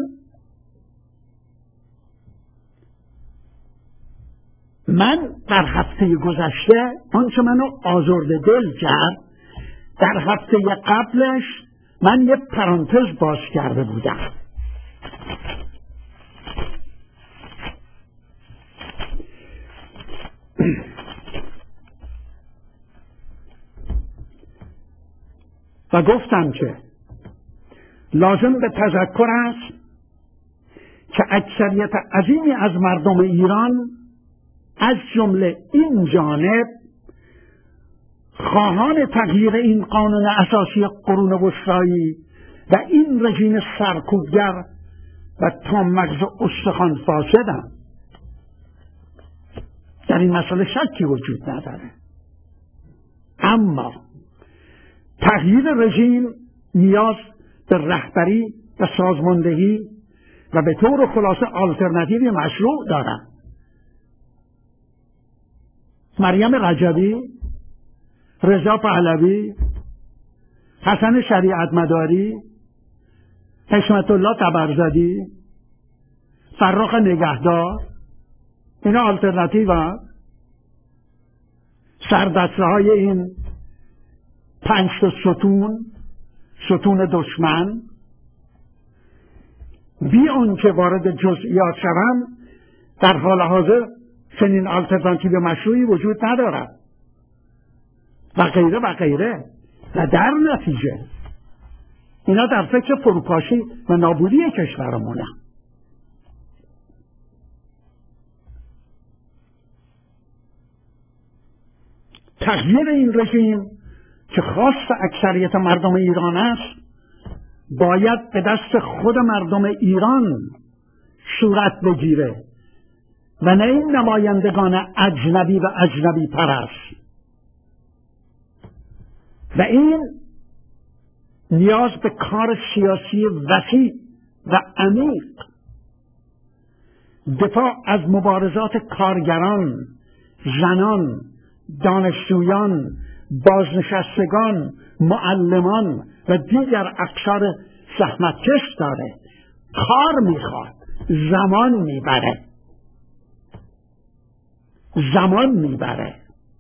من در هفته گذشته آنچه منو آزرده دل کرد، در هفته قبلش من یه پرانتز باز کرده بودم. و گفتم که لازم به تذکر است که اکثریت عظیمی از مردم ایران از جمله این جانب خواهان تغییر این قانون اساسی قرون وسطایی و این رژیم سرکوبگر و تام مغز استخوان فاسدند. در این مسئله شکی وجود نداره. اما تغییر رژیم نیاز به رهبری و سازماندهی و به طور خلاصه آلترناتیوی مشروع دارد. مریم رجبی، رضا پهلوی، حسن شریعت مداری، حکمت الله طبرزدی، فراخ نگهدار، اینا آلترناتیو هست. سردسته های این پنج تا ستون، ستون دشمن، بی آن که وارد جزئیات شوم، در حال حاضر چنین آلترناتیو مشروعی وجود ندارد و غیره و غیره. و در نتیجه اینا در فکر فروپاشی و نابودی کشورمونه. تغییر این رژیم که خواست اکثریت مردم ایران است باید به دست خود مردم ایران صورت بگیره و نه این نمایندگان اجنبی و اجنبی پرست. و این نیاز به کار سیاسی وسیع و عمیق، دفاع از مبارزات کارگران، زنان، دانشجویان، بازنشستگان، معلمان و دیگر اقشار زحمتکش داره. کار میخواد، زمان میبره زمان میبره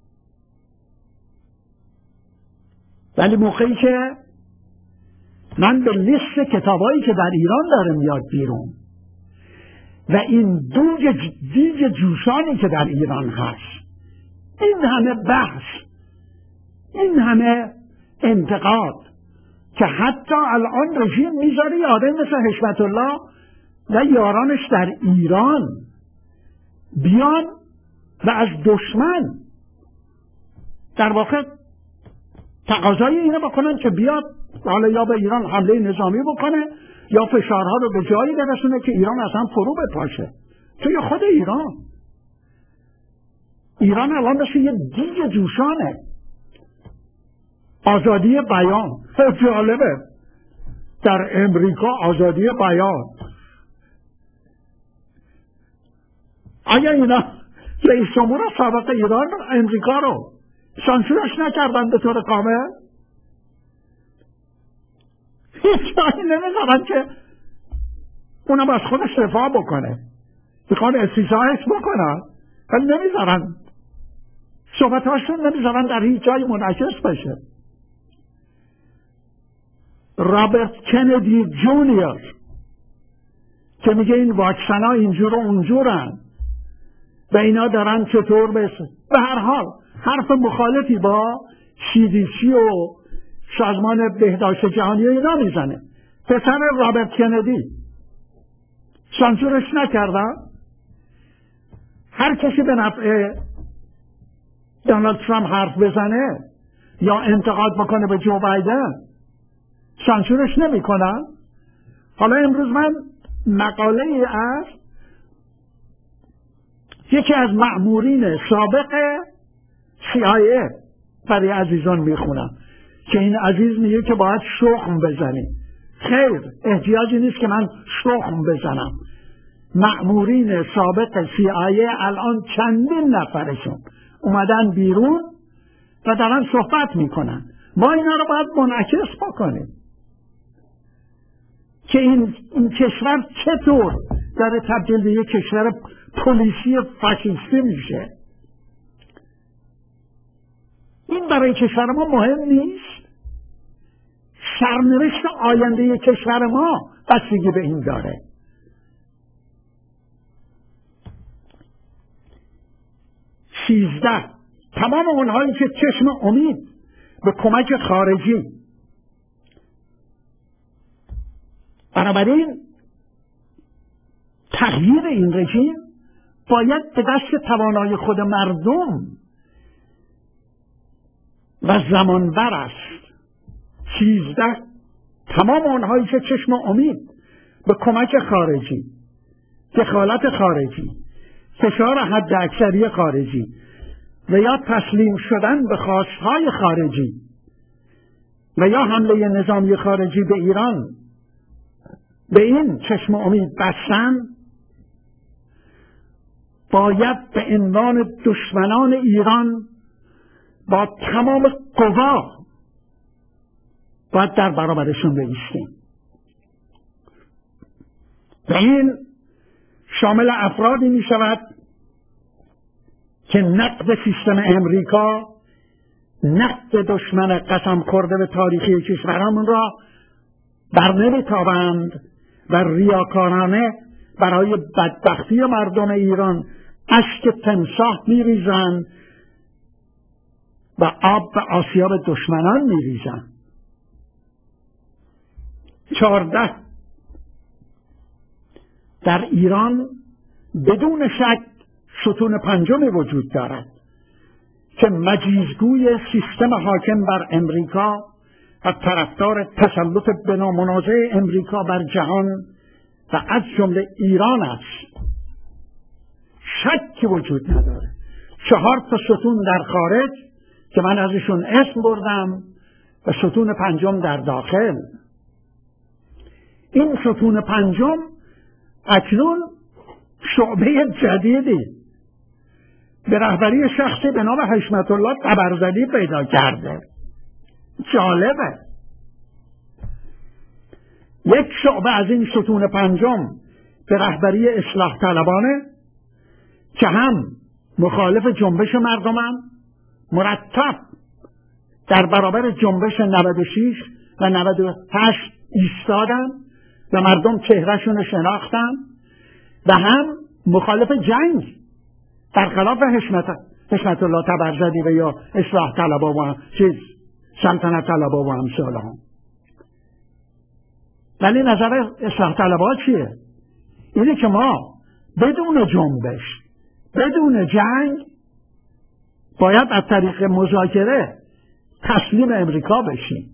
ولی موقعی که من به لیست کتابایی که در ایران داره میاد بیرون و این دوج دیج جوشانی که در ایران هست، این همه بحث، این همه انتقاد که حتی الان رژیم میذاره یاده مثل حکمت الله و یارانش در ایران بیان و از دشمن در واقع تقاضای اینو بکنن که بیاد حالا یا به ایران حمله نظامی بکنه یا فشارها رو به جایی برسونه که ایران اصلا فرو بپاشه. توی خود ایران ایران الان مثل یه دیگ جوشانه. آزادی بیان جالبه، در امریکا آزادی بیان. آیا اینا رئیس جمهور سابق ایران امریکا رو سانسورش نکردن به طور کامل؟ هیچ جایی نمیذارن که اونم از خودش دفاع بکنه، میخوان استیضاحش بکنن و نمیذارن، صحبتاشون نمیذارن در هیچ جایی منعکس بشه. رابرت کندی جونیور که میگه این واکسن ها اینجور و اونجورن و اینا دارن چطور بشه، به هر حال حرف مخالفی با سی دی سی و سازمان بهداشت جهانی اینا میزنه. پسر رابرت کندی سانسورش نکردن. هر کسی به نفع دونالد ترامپ حرف بزنه یا انتقاد بکنه به جو بایدن سانسورش نمیکنن. حالا امروز من مقاله ای از یکی از مأمورین سابق سی آی ای برای عزیزان میخونم که این عزیز میگه که باید شخم بزنیم. خیر، احتیاجی نیست که من شخم بزنم. مأمورین سابق سی آی ای الان چندین نفرشون اومدن بیرون و دارن صحبت میکنن. ما اینا رو باید منعکس بکنیم که این, این کشور چطور داره تبدیل به یک کشور پلیسی فاشیستی میشه. این برای کشور ما مهم نیست. سرنوشت آینده کشور ما بستگی به این داره. سیزده، تمام اونهایی که چشم امید به کمک خارجی، بنابراین تغییر این رژیم باید به دست توانای خود مردم و زمانبر است. سیزده، تمام اونهایی که چشم امید به کمک خارجی، دخالت خارجی، فشار حد اکثری خارجی و یا تسلیم شدن به خواستهای خارجی و یا حمله نظامی خارجی به ایران به این چشم امید بستن، باید به عنوان دشمنان ایران با تمام قوا باید در برابرشون بایستیم. و این شامل افرادی می شود که نقد سیستم امریکا، نقد دشمن قسم خورده به تاریخی کشورمون را بر نمیتابند و ریاکارانه برای بدبختی مردم ایران اشک تمساح میریزند و آب به آسیاب دشمنان میریزند. چهارده، در ایران بدون شک ستون پنجمی وجود دارد که مجیزگوی سیستم حاکم بر امریکا و طرفدار تسلط بنامنازع امریکا بر جهان و از جمله ایران است. شکی وجود نداره. چهار تا ستون در خارج که من ازشون اسم بردم و ستون پنجم در داخل. این ستون پنجم اکنون شعبه جدیدی به رهبری شخصی به نام حشمت الله طبرزدی پیدا کرده. جالبه. یک شعبه از این ستون پنجم به رهبری اصلاح طلبانه که هم مخالف جنبش مردمن، مرتب در برابر جنبش نود و شش و نود و هشت ایستادن و مردم چهرهشون شناختن، و هم مخالف جنگ برخلاف حشمت حشمت الله طبرزدی و یا اصلاح طلبا و چیز سلطنت طلبا و امثال هم. ولی نظر اصلاح طلبا چیه؟ اینه که ما بدون جنبش، بدون جنگ باید از طریق مذاکره تسلیم امریکا بشیم.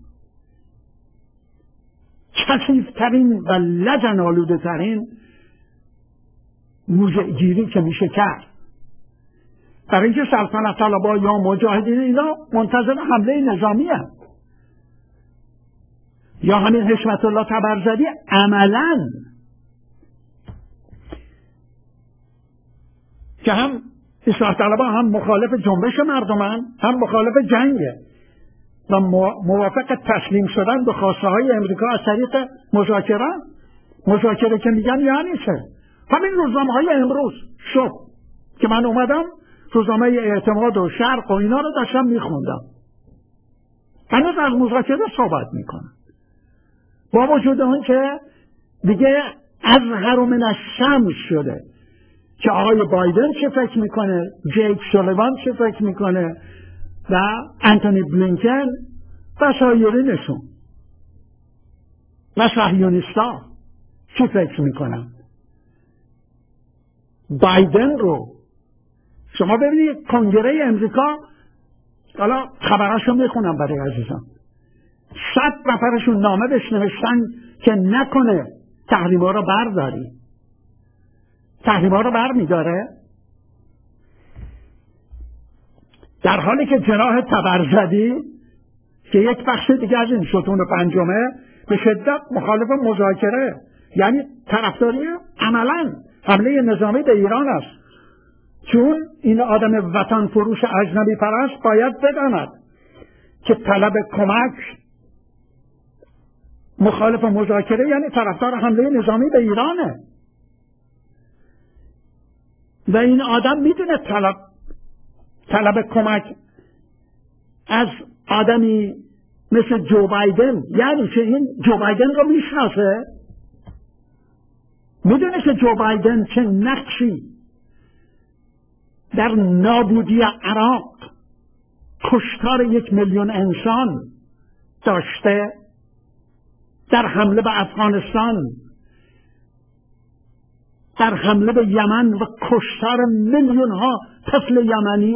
کثیف‌ترین و لجن‌آلوده ترین موضع گیری که میشه کرد، برای اینکه سلطنت طلبها یا مجاهدین اینا منتظر حمله نظامی هست. یا همین حشمت الله طبرزدی عملاً که هم اصلاح طلبها هم مخالف جنبش مردمن، هم مخالف جنگه و موافق تسلیم شدن به خواسته های امریکا از طریق مذاکره. مذاکره که میگن یعنی چه؟ همین روزنامه های امروز شب که من اومدم روزنامه اعتماد و شرق و اینا رو داشتم میخوندم، هنوز از مذاکره صحبت میکنن، با وجود اون که دیگه اظهر من الشمس شده که آقای بایدن چه فکر میکنه، جیک سولیوان چه فکر میکنه و انتونی بلینکن و سایرینشون و صهیونیستا چه فکر میکنن. بایدن رو شما ببینید کنگره امریکا، حالا خبراشو میخونم برای عزیزان، صد نفرشون نامه بهش نوشتن که نکنه تحریما رو برداری. تحریما رو بر میداره، در حالی که جناح طبرزدی که یک بخش دیگه از این ستون پنجمه به شدت مخالف مذاکره، یعنی طرفداری عملا حمله نظامی به ایران است، چون این آدم وطن فروش اجنبی پرست باید بداند که طلب کمک مخالف مذاکره یعنی طرفدار حمله نظامی به ایرانه. و این آدم میدونه طلب طلب کمک از آدمی مثل جو بایدن یعنی که این جو بایدن رو میشناسه، میدونه که جو بایدن چه نقشی در نابودی عراق، کشتار یک میلیون انسان داشته، در حمله به افغانستان، در حمله به یمن و کشتار میلیون ها طفل یمنی،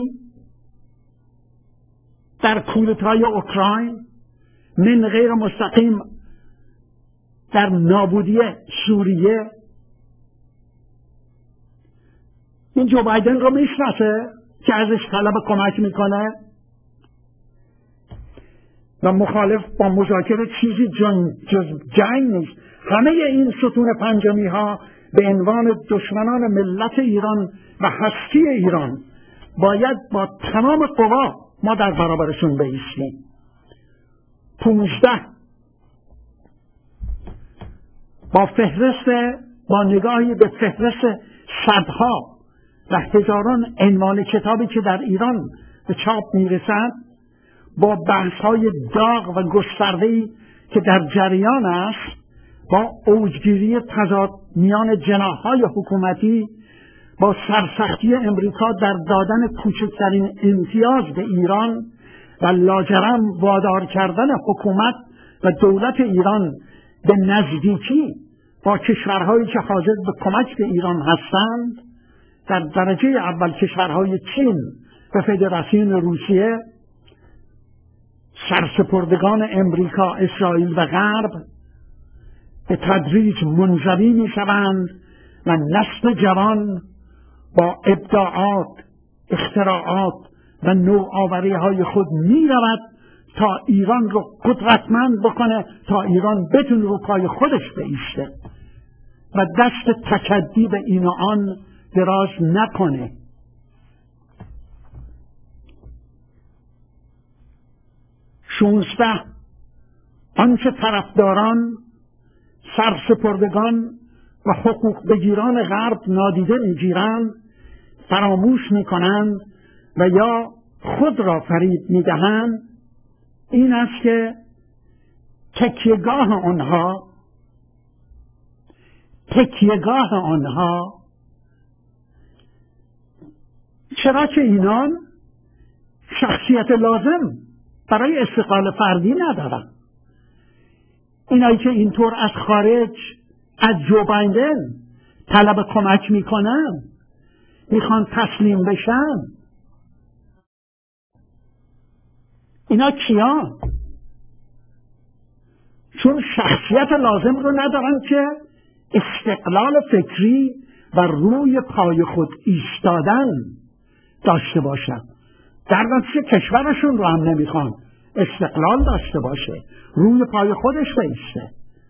در کودتای اوکراین، من غیر مستقیم در نابودی سوریه. این جو بایدن رو میشناسه که ازش طلب کمک میکنه و مخالف با مذاکره چیزی جز جنگ نیست. همه این ستون پنجمی ها به عنوان دشمنان ملت ایران و هستی ایران باید با تمام قوا ما در برابرشون بایستیم. پونزده با فهرست با نگاهی به فهرست صدها و هزاران عنوان کتابی که در ایران به چاپ میرسند، با بحث‌های داغ و گسترده‌ای که در جریان است، با اوجگیری تضاد میان جناح‌های حکومتی، با سرسختی امریکا در دادن کوچکترین امتیاز به ایران و لاجرم وادار کردن حکومت و دولت ایران به نزدیکی با کشورهایی که حاضر به کمک به ایران هستند، در درجه اول کشورهای چین و فدراسیون روسیه، سرسپردگان امریکا، اسرائیل و غرب به تدریج منزوی می شوند و نسل جوان با ابداعات، اختراعات و نوآوری های خود می رود تا ایران رو قدرتمند بکنه، تا ایران بتونه رو پای خودش بایسته و دست تکدی به این و آن دراز نکنه. شونزده آنچه طرفداران، سرسپردگان و حقوق بگیران غرب نادیده میگیرند، فراموش میکنند و یا خود را فریب میدهند، این است که تکیهگاه آنها تکیهگاه آنها چرا که اینان شخصیت لازم برای استقلال فردی ندارن. اینایی که اینطور از خارج از جو بایدن طلب کمک میکنن، میخوان تسلیم بشن، اینا کیان؟ چون شخصیت لازم رو ندارن که استقلال فکری و روی پای خود ایستادن داشته باشن. در نتیجه کشورشون رو هم نمیخوان استقلال داشته باشه، روی پای خودش بایسته.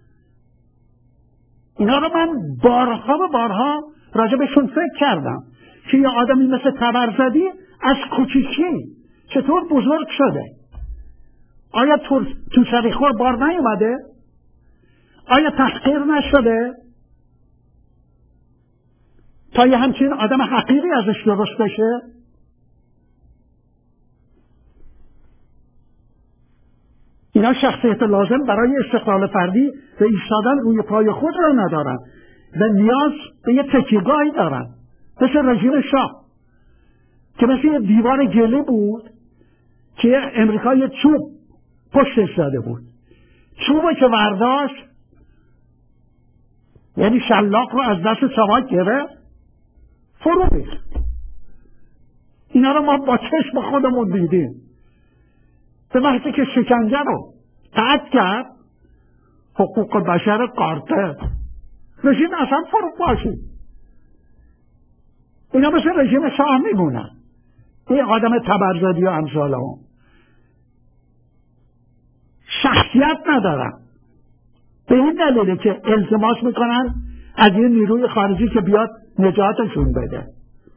اینا رو من بارها و بارها راجع بهشون فکر کردم که یه آدمی مثل طبرزدی از کوچیکی چطور بزرگ شده. آیا تو, تو سریخور بار نیومده؟ آیا تحقیر نشده تا یه همچین آدم حقیقی ازش درست بشه؟ اینا شخصیت لازم برای استقلال فردی و ایستادن روی پای خود را ندارن و نیاز به یه تکیهگاهی دارن، مثل رژیم شاه که مثل یه دیوار گلی بود که امریکا یه چوب پشتش داده بود. چوبه که برداشت یعنی شلاق رو از دست ساواک گرفت، فرو ریخت. اینا رو ما با چشم خودمون دیدیم. به وقتی که شکنجه رو قطع کرد، حقوق بشر قارته، رژیم اصلا فرو پاشید. اینا مثل رژیم شاه میمونن، این آدم طبرزدی و امثال هم شخصیت ندارن. به این دلیله که التماس میکنن از یه نیروی خارجی که بیاد نجاتشون بده.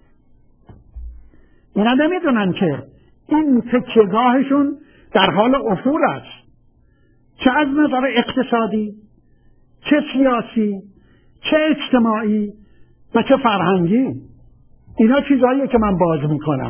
اینا نمیدونن که این تکیهگاهشون در حال افول است، چه از نظر اقتصادی، چه سیاسی، چه اجتماعی و چه فرهنگی. اینا چیزهاییه که من باز میکنم.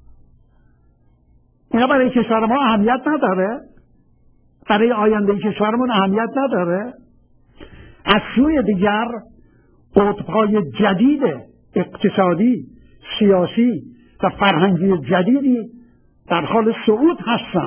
اینا برای کشور ما اهمیت نداره؟ برای آینده کشورمون اهمیت نداره؟ از سوی دیگر قطب‌های جدید اقتصادی، سیاسی و فرهنگی جدیدی در حال صعود هستن.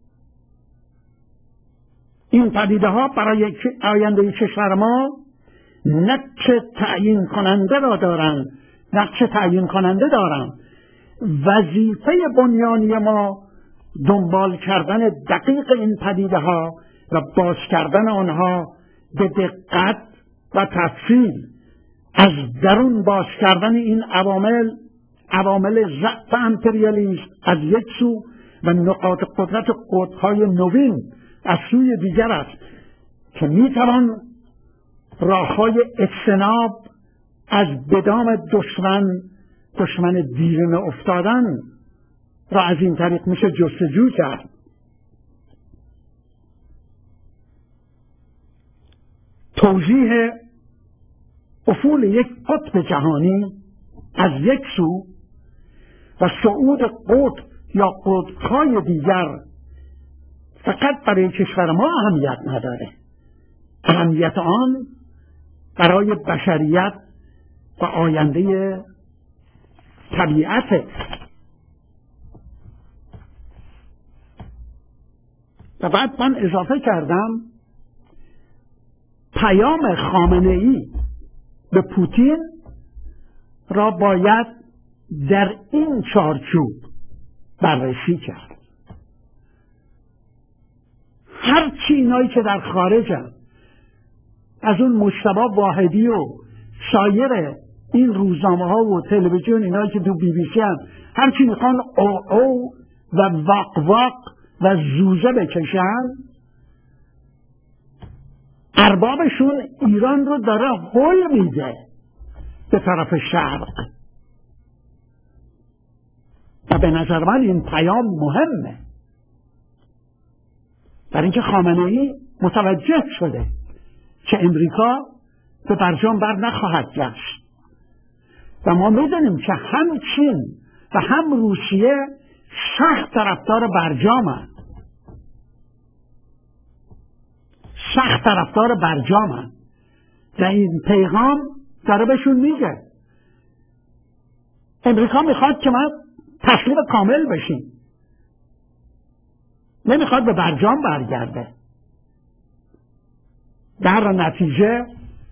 این پدیده ها برای آینده کشور ما نقش تعیین کننده را دارند، نقش تعیین کننده دارند. وظیفه بنیانی ما دنبال کردن دقیق این پدیده ها و باز کردن آنها به دقت و تفصیل، از درون باز کردن این عوامل، عوامل ضعف امپریالیسم از یک سو و نقاط قدرت قطب‌های نوین از سوی دیگر است که میتوان راههای اجتناب از بدام دشمن دشمن دیرینه افتادن را از این طریق میشه جستجو کرد. توضیح افول یک قطب جهانی از یک سو و صعود قطب یا قطب‌های دیگر فقط برای کشور ما اهمیت نداره. اهمیت آن برای بشریت و آینده طبیعت. و بعد من اضافه کردم پیام خامنه‌ای به پوتین را باید در این چارچوب بررسی کرد. هر چی اینایی که در خارجن، از اون مجتبی واحدی و سایر این روزنامه ها و تلویزیون، اینایی که تو بی بی سی هم، هر چی میخوان او او و واق واق و زوزه بکشن، اربابشون ایران رو داره هل میده به طرف شرق. و به نظر من این پیام مهمه، برای اینکه خامنه‌ای متوجه شده که امریکا به برجام بر نخواهد گشت و ما میدونیم که هم چین و هم روسیه سخت طرفدار برجامن، سخت طرفدار برجامن و این پیغام داره بهشون میگه امریکا میخواد که ما تسلیم کامل بشیم، نمیخواد به برجام برگرده. در نتیجه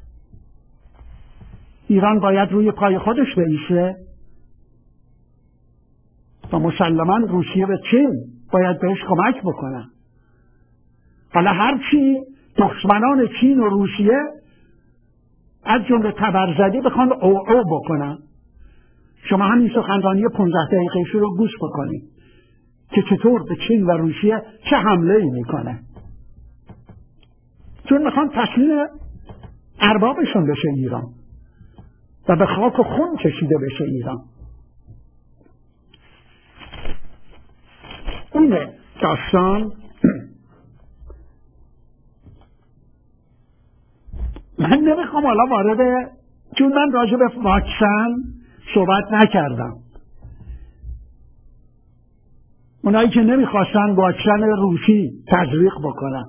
ایران باید روی پای خودش بایسته و مسلماً روسیه و چین باید بهش کمک بکنن. حالا هرچی دشمنان چین و روسیه از جمله تبرزدی بخوان او او بکنن، شما همین سخنرانی پونزده دقیقه رو گوش بکنید که چطور به چین و روسیه چه حمله ای میکنه، چون میخوان تسلیم اربابشون بشه ایران و به خاک و خون کشیده بشه ایران. اینه داستان. من نمیخوام حالا وارد، چون من راجع به واکسن صحبت نکردم. اونایی که نمیخواستن واکسن روسی تزریق بکنن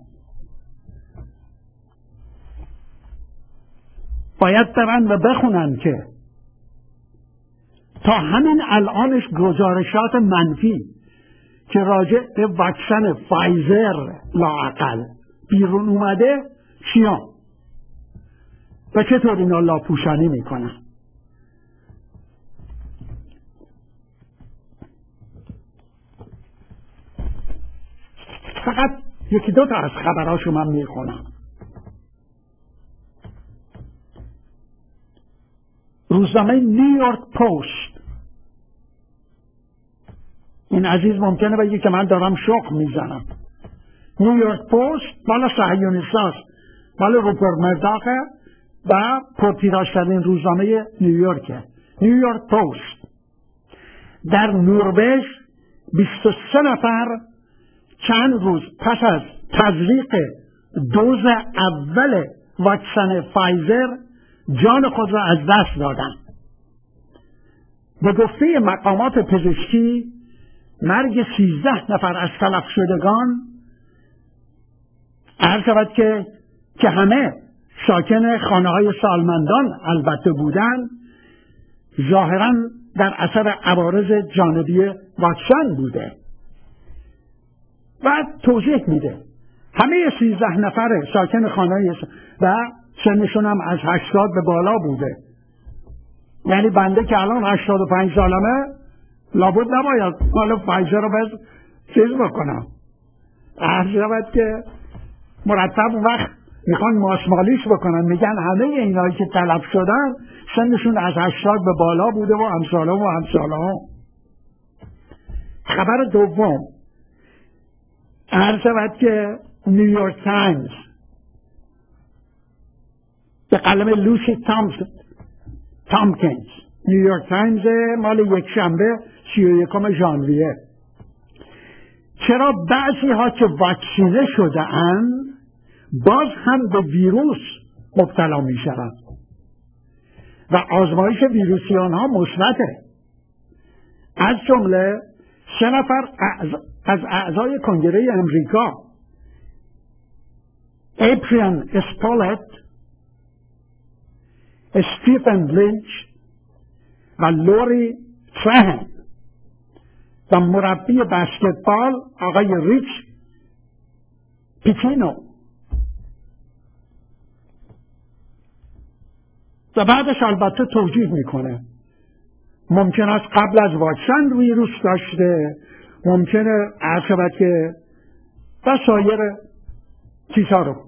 باید برن و بخونن که تا همین الانش گزارشات منفی که راجع به واکسن فایزر لااقل بیرون اومده چیان و چطور اینا لاپوشانی میکنن. فقط یکی دو تا از خبراشو من میخونم. روزنامه نیویورک پست، این عزیز ممکنه بگه که من دارم شوق میزنم. نیویورک پست مال صهیونیستاست، مال روپرت مرداخه و پرتیراژترین روزنامه نیویورکه. نیویورک پست در نروژ بیست و سه نفر چند روز پس از تزریق دوز اول واکسن فایزر جان خود را از دست دادند. به گفته مقامات پزشکی مرگ سیزده نفر از تلف شدگان عرض شود که که همه ساکن خانه های سالمندان البته بودند، ظاهراً در اثر عوارض جانبی واکسن بوده. و توضیح میده همه سیزده نفر ساکن خانه های و سنشون هم از هشتاد به بالا بوده. یعنی بنده که الان هشتاد و پنج سالمه لابد نباید مال فایزر رو بز چیز بکنم. عرض شود که مرتب وقت میخوان ماسمالیش بکنن، میگن همه اینایی که تلف شدن سنشون از هشتاد به بالا بوده و همساله و همساله ها. خبر دوم عرض شود که نیویورک تایمز به قلم لوسی تامکینز، نیویورک تایمز مال یک شنبه سی و یکم ژانویه، چرا بعضی ها که واکسینه شده اند باز هم به ویروس مبتلا می شوند و آزمایش ویروسی آنها مثبته. از جمله سه نفر از اعضای کنگره امریکا، اپریان اسپالت، استیفن لینچ و لوری ترهن و مربی بسکتبال آقای ریچ پیتینو و بعدش البته توجیه میکنه ممکن است قبل از واکسن ویروس داشته، ممکنه عرض شود که و سایر چیزها رو.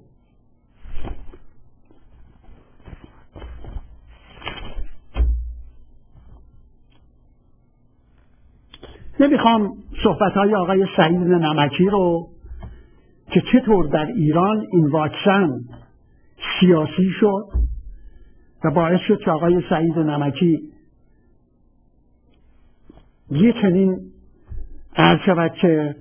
نمیخوام صحبتهای آقای سعید نمکی رو که چطور در ایران این واکسن سیاسی شد و باعث شد که آقای سعید نمکی یه چنین عرض شود که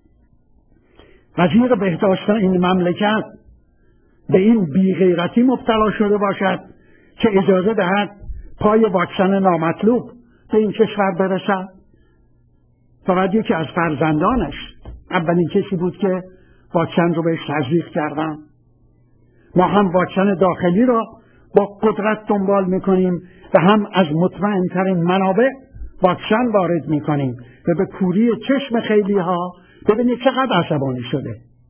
وزیر بهداشت این مملکت به این بیغیرتی مبتلا شده باشد که اجازه دهد پای واکسن نامطلوب به این کشور برسد. فقط یکی از فرزندانش اولین کسی بود که واکسن رو بهش تزریق کردن. ما هم واکسن داخلی رو با قدرت دنبال میکنیم و هم از مطمئن‌ترین منابع واکسن وارد میکنیم و به کوری چشم خیلی ها ببینید چقدر عصبانی شده.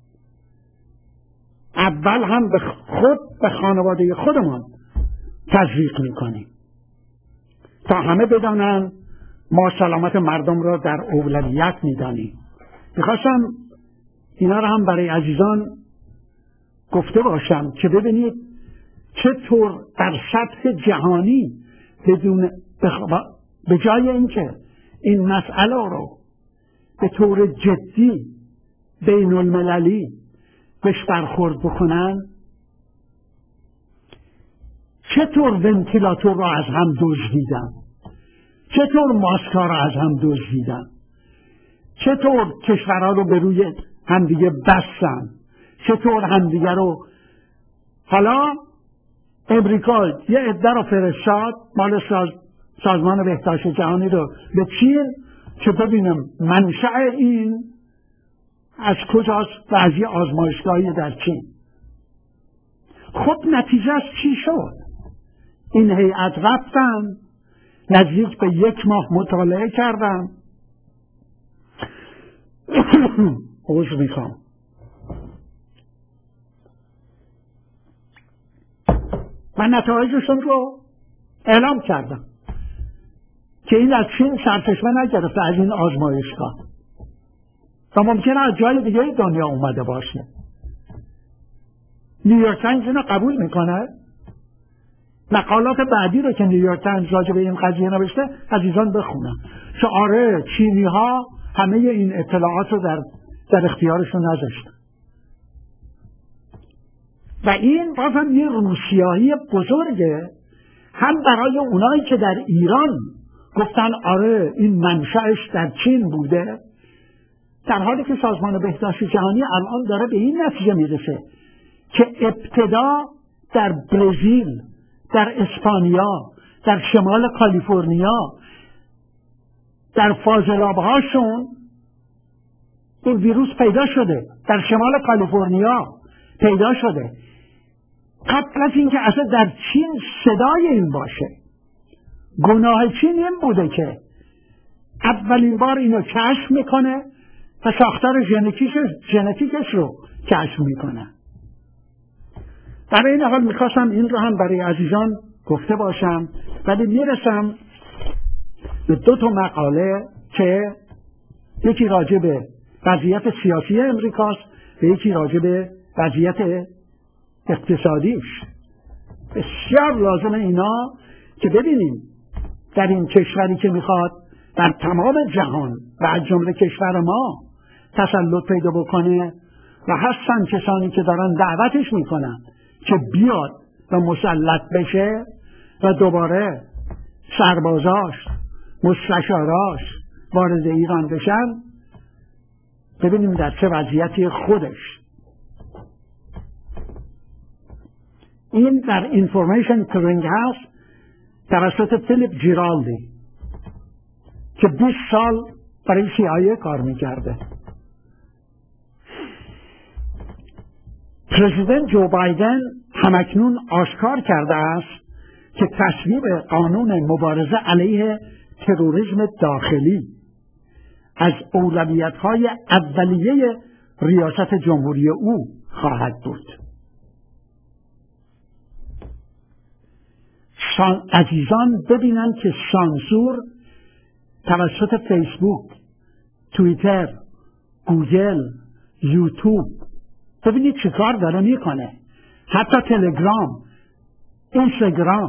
اول هم به خود به خانواده خودمان تزریق میکنیم تا همه بدانن ما سلامت مردم را در اولویت میدانیم میخواستم اینا رو هم برای عزیزان گفته باشم که ببینید چطور در سطح جهانی بدون به جای اینکه این مسئله رو به طور جدی بین المللی بهش برخورد بکنن، چطور ونتیلاتور را از هم دزدیدن، چطور ماسکا را از هم دزدیدن، چطور کشورها رو به روی همدیگه بستن، چطور همدیگه رو. حالا امریکا یه عده رو فرستاد مال ساز... سازمان بهداشت جهانی رو به چین که ببینم منشأ این از کجاست و از یه آزمایشگاهی در چین. خب نتیجه چی شد؟ این هیئت رفتن نزدیک به یک ماه مطالعه کردن عذر میخوام و نتایجشون رو اعلام کردم که این از چین سرچشمه نگرفته از این آزمایشگاه و ممکنه از جای دیگه دنیا اومده باشه. نیویورک تایمز اینو قبول میکنه. مقالات بعدی رو که نیویورک تایمز راجع به این قضیه نوشته عزیزان بخونن که آره چینی ها همه این اطلاعات رو در, در اختیارشون نذاشتن و این بازم یه روسیایی بزرگه هم برای اونایی که در ایران گفتن آره این منشأش در چین بوده، در حالی که سازمان بهداشت جهانی الان داره به این نتیجه میرسه که ابتدا در برزیل، در اسپانیا، در شمال کالیفرنیا، در فاضلاب‌هاشون این ویروس پیدا شده، در شمال کالیفرنیا پیدا شده قبل از اینکه اصلا در چین صدای این باشه. گناه چین این بوده که اولین بار اینو کشف میکنه و ساختار ژنتیکش رو کشف میکنه. در این حال میخواستم این رو هم برای عزیزان گفته باشم، ولی میرسم به دو تا مقاله که یکی راجع به وضعیت سیاسی امریکاست و یکی راجع به وضعیت اقتصادیش. بسیار لازمه اینا که ببینیم در این کشوری که میخواد در تمام جهان و از جمله کشور ما تسلط پیدا بکنه و هستن کسانی که دارن دعوتش میکنن که بیاد و مسلط بشه و دوباره سربازاش مستشاراش وارد ایران بشن، ببینیم در چه وضعیتی خودش. این در اینفورمیشن کلینگ هست توسط فیلیپ جیرالدی که بیست سال برای سی آی ای کار میکرده. پرزیدنت جو بایدن همکنون آشکار کرده است که تصویب قانون مبارزه علیه تروریسم داخلی از اولویت‌های اولیه ریاست جمهوری او خواهد بود. عزیزان ببینن که سانسور توسط فیسبوک، توییتر، گوگل، یوتیوب، ببینید چه کار داره میکنه، حتی تلگرام، اینستاگرام.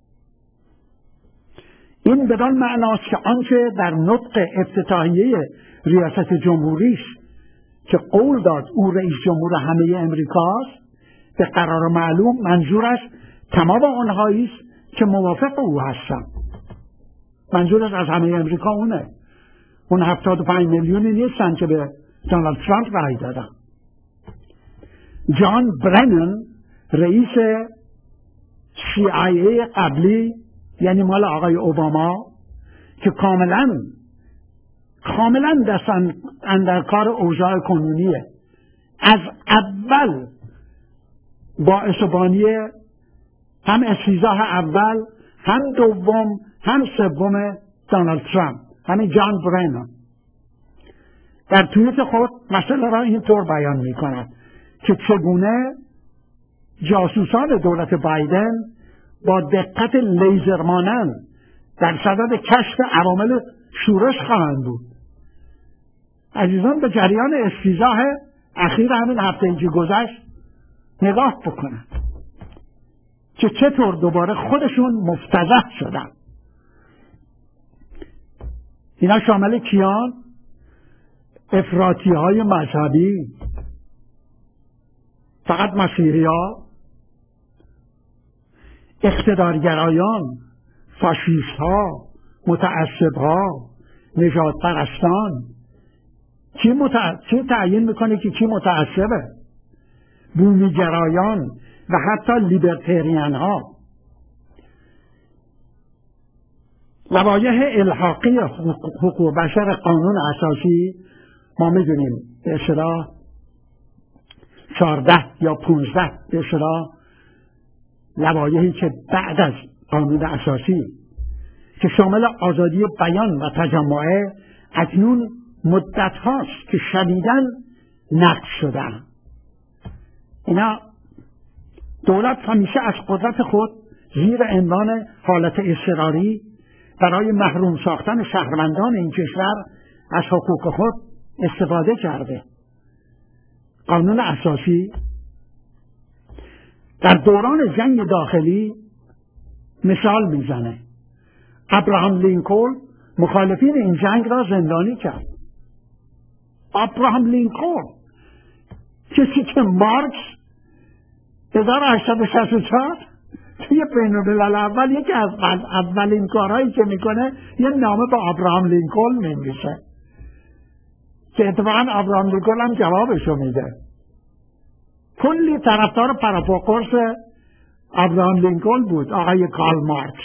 این بدان معناست که آنچه در نطق افتتاحیه ریاست جمهوریش که قول داد او رئیس جمهور همه امریکاست، به قرار معلوم منظورش تمام آنهایی است که موافق او هستن. منظورش از همه امریکا اونه. اون هفتاد و پنج میلیونی نیستن که به دونالد ترامپ رای دادن. جان برنن رئیس سی آی ای قبلی، یعنی مال آقای اوباما، که کاملا کاملا دستن اندر کار اوضاع کنونیه، از اول باعث و بانی هم استیضاح اول، هم دوم، هم سوم دونالد ترامپ، همین جان برنن در توییت خود مسئله را اینطور بیان می کند که چگونه جاسوسان دولت بایدن با دقت لیزر مانند در صدد کشف عوامل شورش خواهند بود عزیزان به جریان استیضاح اخیر همین هفته که گذشت نگاه بکنن که چطور دوباره خودشون مفتضح شدن. اینا شامل کیان؟ افراطی های مذهبی، فقط مسیحی ها، اقتدارگرایان، فاشیست ها، متعصب ها، نجات پرستان. کی متع... کی تعیین میکنه که کی متعصبه؟ بومیگرایان و حتی لیبرتریان ها. لوایح الحاقی حقوق بشر قانون اساسی ما میدونیم به اصطلاح چهارده یا پونزده به اصطلاح لوایحی که بعد از قانون اساسی که شامل آزادی بیان و تجمعه اکنون مدت هاست که شدیداً نقض شدن. اینا دولت همیشه از قدرت خود زیر عنوان حالت اضطراری برای محروم ساختن شهروندان این کشور از حقوق خود استفاده کرده. قانون اساسی در دوران جنگ داخلی مثال میزنه. ابراهام لینکلن مخالفین این جنگ را زندانی کرد. ابراهام لینکلن، کسی که مارکس هزار و هشتصد و شصت و چهار توی بین‌الملل اول یکی از اولین کارهایی که میکنه یه نامه با ابراهام لینکلن مینویسه که اتفاقا ابراهام لینکلن هم جوابشو میده. کلی طرفدار پراپاقرص ابراهام لینکلن بود آقای کارل مارکس.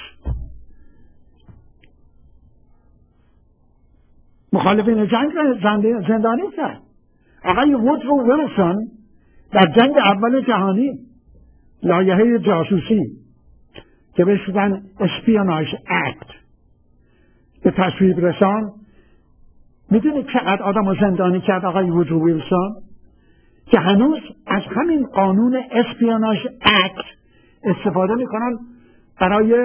مخالفین جنگ زندانی کرد. آقای وودرو ویلسون در جنگ اول جهانی لایحه جاسوسی که بهش میگن اسپیوناژ اکت به تصویب رسان، میدونید چقدر آدم رو زندانی کرد آقای وودرو ویلسون؟ که هنوز از همین قانون اسپیوناژ اکت استفاده میکنن برای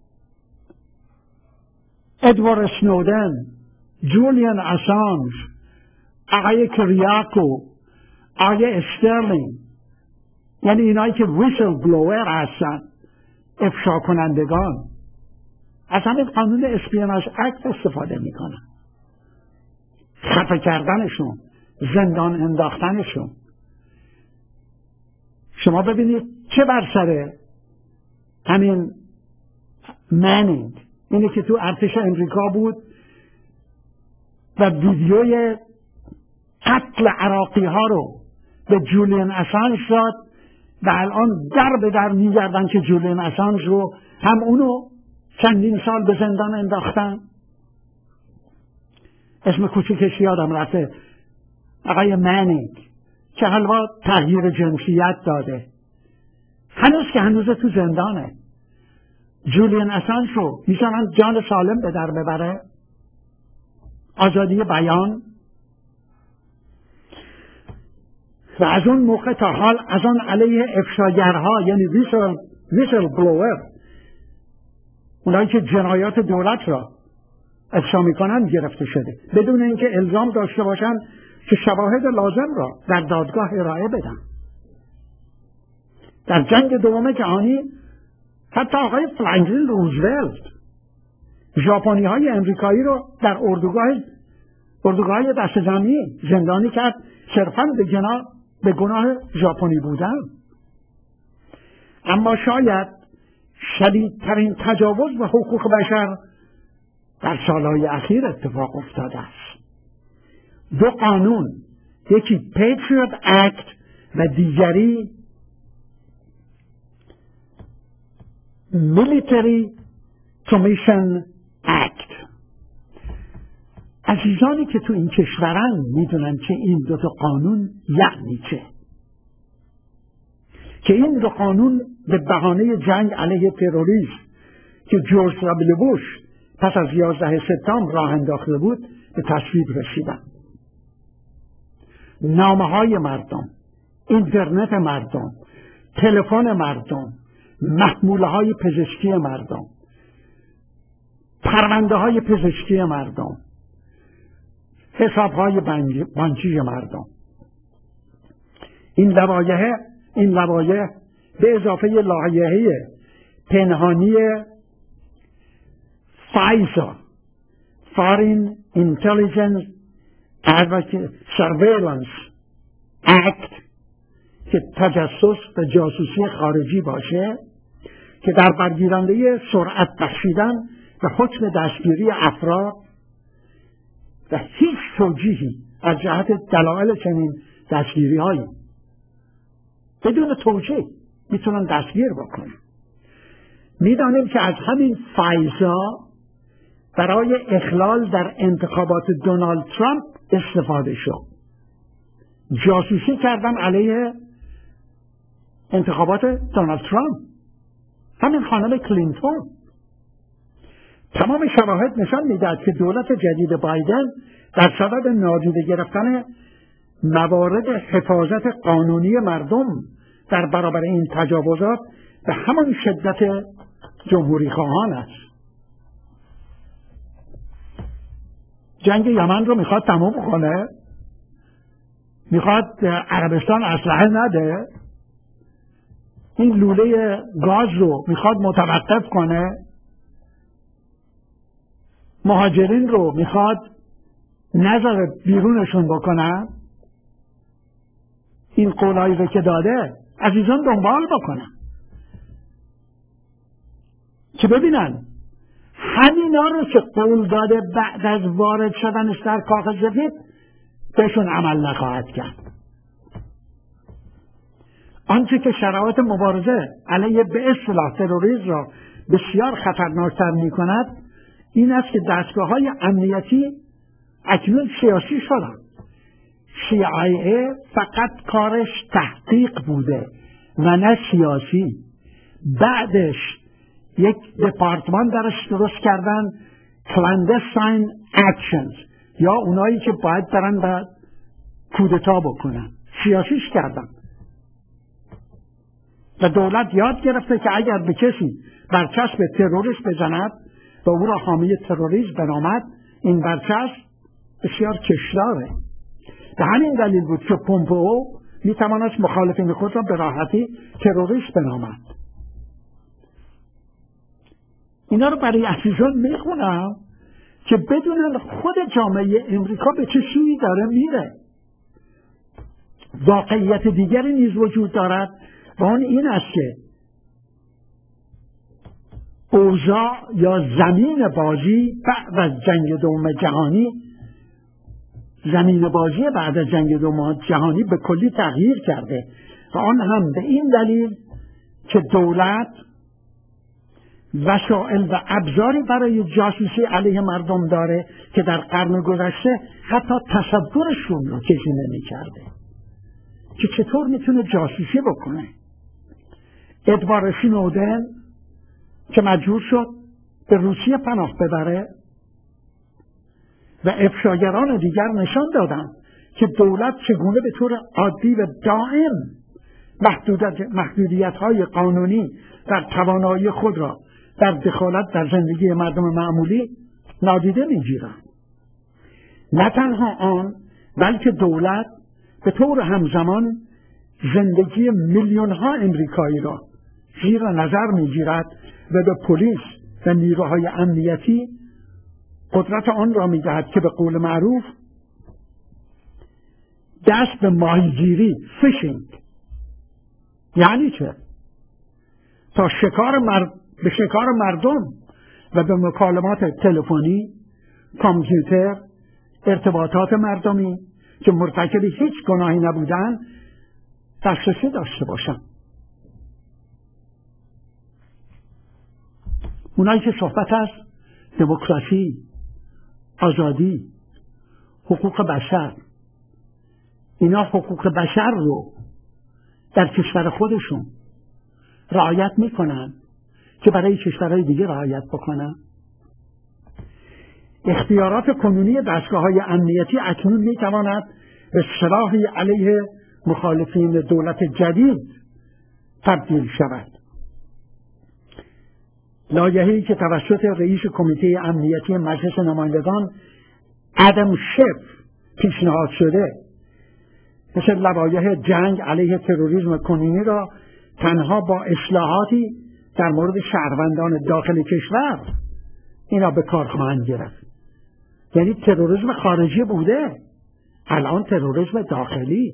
ادوارد سنودن، جولیان اسانج، آقای کریاکو، آقای استرلینگ، یعنی اینایی که ویسل بلوور هستن، افشا کنندگان، از همین قانون اسپیوناژ اکت استفاده میکنن. خفه کردنشون، زندان انداختنشون. شما ببینید چه بر سر همین منینگ، اینی که تو ارتش امریکا بود و ویدیوی قتل عراقی ها رو به جولیان اسانج داد و الان در به در میگردن که جولیان اسانج رو هم اونو چندین سال به زندان انداختن. اسم کوچیکش یادم رفته، آقای منینگ که حالا تغییر جنسیت داده، هنوز که هنوز تو زندانه. جولیان اسانج رو میشونن جان سالم به در ببره. آزادی بیان و از اون موقع تا حال از آن علیه افشاگرها، یعنی ویسل, ویسل بلوور، اونایی که جنایات دولت را افشا میکنن، گرفته شده بدون اینکه الزام داشته باشن که شواهد لازم را در دادگاه ارائه بدن. در جنگ دوم جهانی حتی آقای فرانکلین روزولت ژاپنی های امریکایی رو در اردوگاه اردوگاه دست جمعی زندانی کرد صرفاً به گناه به گناه ژاپنی بودن. اما شاید شدیدترین تجاوز به حقوق بشر در سالهای اخیر اتفاق افتاده است. دو قانون، یکی پیتریوت اکت و دیگری میلیتری کمیشن اکت. عزیزانی که تو این کشورن میدونن که این دو تا قانون یعنی چه، که این دو قانون به بهانه جنگ علیه تروریسم که جورج دابلیو بوش پس از یازده سپتامبر راه انداخته بود به تصویب رسیدن. نامه های مردم، اینترنت مردم، تلفن مردم، محموله های پزشکی مردم، پرونده های پزشکی مردم، حسابهای بانکی مردم. این لوایح این لوایح به اضافه لایحه پنهانی فایزا Foreign Intelligence Surveillance Act که تجسس و جاسوسی خارجی باشه، که در برگیرنده سرعت بخشیدن و حکم دستگیری افراد و هیچ توجیهی از جهت دلایل چنین دستگیری هایی بدون توجیه میتونن دستگیر بکنن. میدانیم که از همین فایزا برای اخلال در انتخابات دونالد ترامپ استفاده شد. جاسوسی کردن علیه انتخابات دونالد ترامپ. همین خانم کلینتون. تمام شواهد نشان میدهد که دولت جدید بایدن در صدد نادیده گرفتن موارد حفاظت قانونی مردم در برابر این تجاوزات به همان شدت جمهوری خواهان است. جنگ یمن رو میخواد تمام کنه، میخواد عربستان اسلحه نده، این لوله گاز رو میخواد متوقف کنه، مهاجرین رو میخواد نذاره بیرونشون بکنن. این قولایی رو که داده عزیزان دنبال بکنن که ببینن همینا رو که قول داده بعد از وارد شدنش در کاخ سفید بهشون عمل نخواهد کرد. آنچه که شرایط مبارزه علیه به اصطلاح تروریسم را بسیار خطرناکتر می کند این است که دستگاه های امنیتی اکنون سیاسی شدن. سی آی ای فقط کارش تحقیق بوده و نه سیاسی. بعدش یک دپارتمان درش درست کردن، clandestine actions، یا اونایی که باید برن و کودتا بکنن، سیاسیش کردن. و دولت یاد گرفته که اگر به کسی برچسب تروریست بزند و او را حامی تروریسم بنامد، این برچسب بسیار کشداره. به همین دلیل بود که پومپئو میتواند مخالفین خود را به راحتی تروریست بنامد. اینا رو برای عزیزان میخونم که بدونن خود جامعه امریکا به چه سویی داره میره. واقعیت دیگری نیز وجود دارد و اون این است که اوضاع یا زمین بازی بعد از جنگ دوم جهانی زمین بازی بعد از جنگ دوم جهانی به کلی تغییر کرده و آن هم به این دلیل که دولت وسایل و ابزاری برای جاسوسی علیه مردم داره که در قرن گذشته حتی تصورشون رو کسی نمی کرده که چطور میتونه جاسوسی بکنه. ادوارد سنودن که مجبور شد به روسیه پناه ببره و افشاگران دیگر نشان دادن که دولت چگونه به طور عادی و دائم محدودیت های قانونی در توانایی خود را در دخالت در زندگی مردم معمولی نادیده میگیرند. نه تنها آن، بلکه دولت به طور همزمان زندگی میلیون ها امریکایی را زیر نظر میگیرد و به پلیس و نیروهای امنیتی قدرت آن را میدهد که به قول معروف دست به ماهیگیری، فیشینگ. یعنی چه؟ تا شکار مرد به شکار مردم و به مکالمات تلفنی، کامپیوتر، ارتباطات مردمی که مرتکب هیچ گناهی نبودن دسترسی داشته باشن. اونایی که صحبت از دموکراسی، آزادی، حقوق بشر، اینا حقوق بشر رو در کشور خودشون رعایت میکنن که برای کشورهای دیگه رعایت بکنن. اختیارات کنونی دستگاه‌های امنیتی اکنون میتواند به سلاحی علیه مخالفین دولت جدید تبدیل شود. لایحه‌ای که توسط رئیس کمیته امنیتی مجلس نمایندگان ادم شف پیشنهاد شده مثل لوایح جنگ علیه تروریسم کنونی را تنها با اصلاحاتی در مورد شهروندان داخل کشور اینا به کار خواهند گرفت. یعنی تروریسم خارجی بوده، الان تروریسم داخلی.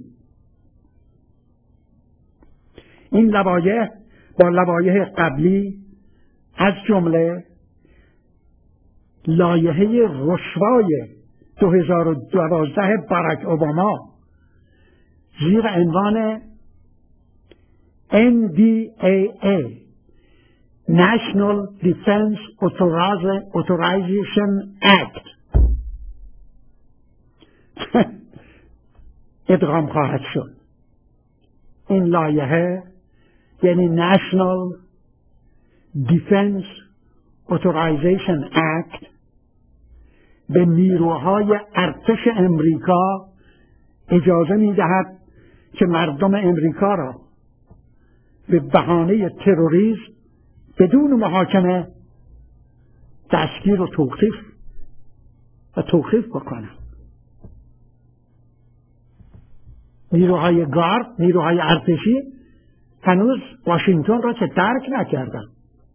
این لوایح با لوایح قبلی از جمله لایحه رسوای دو هزار و دوازده باراک اوباما زیر عنوان ان دی ای ای National Defense Authorization Act ادغام خواهد شد. این لایحه یعنی National Defense Authorization Act به نیروهای ارتش امریکا اجازه می‌دهد که مردم امریکا را به بهانه تروریسم بدون محاکمه دستگیر و توقیف و توقیف بکنند. نیروهای گارد، نیروهای ارتشی هنوز واشنگتن را که درک نکردن.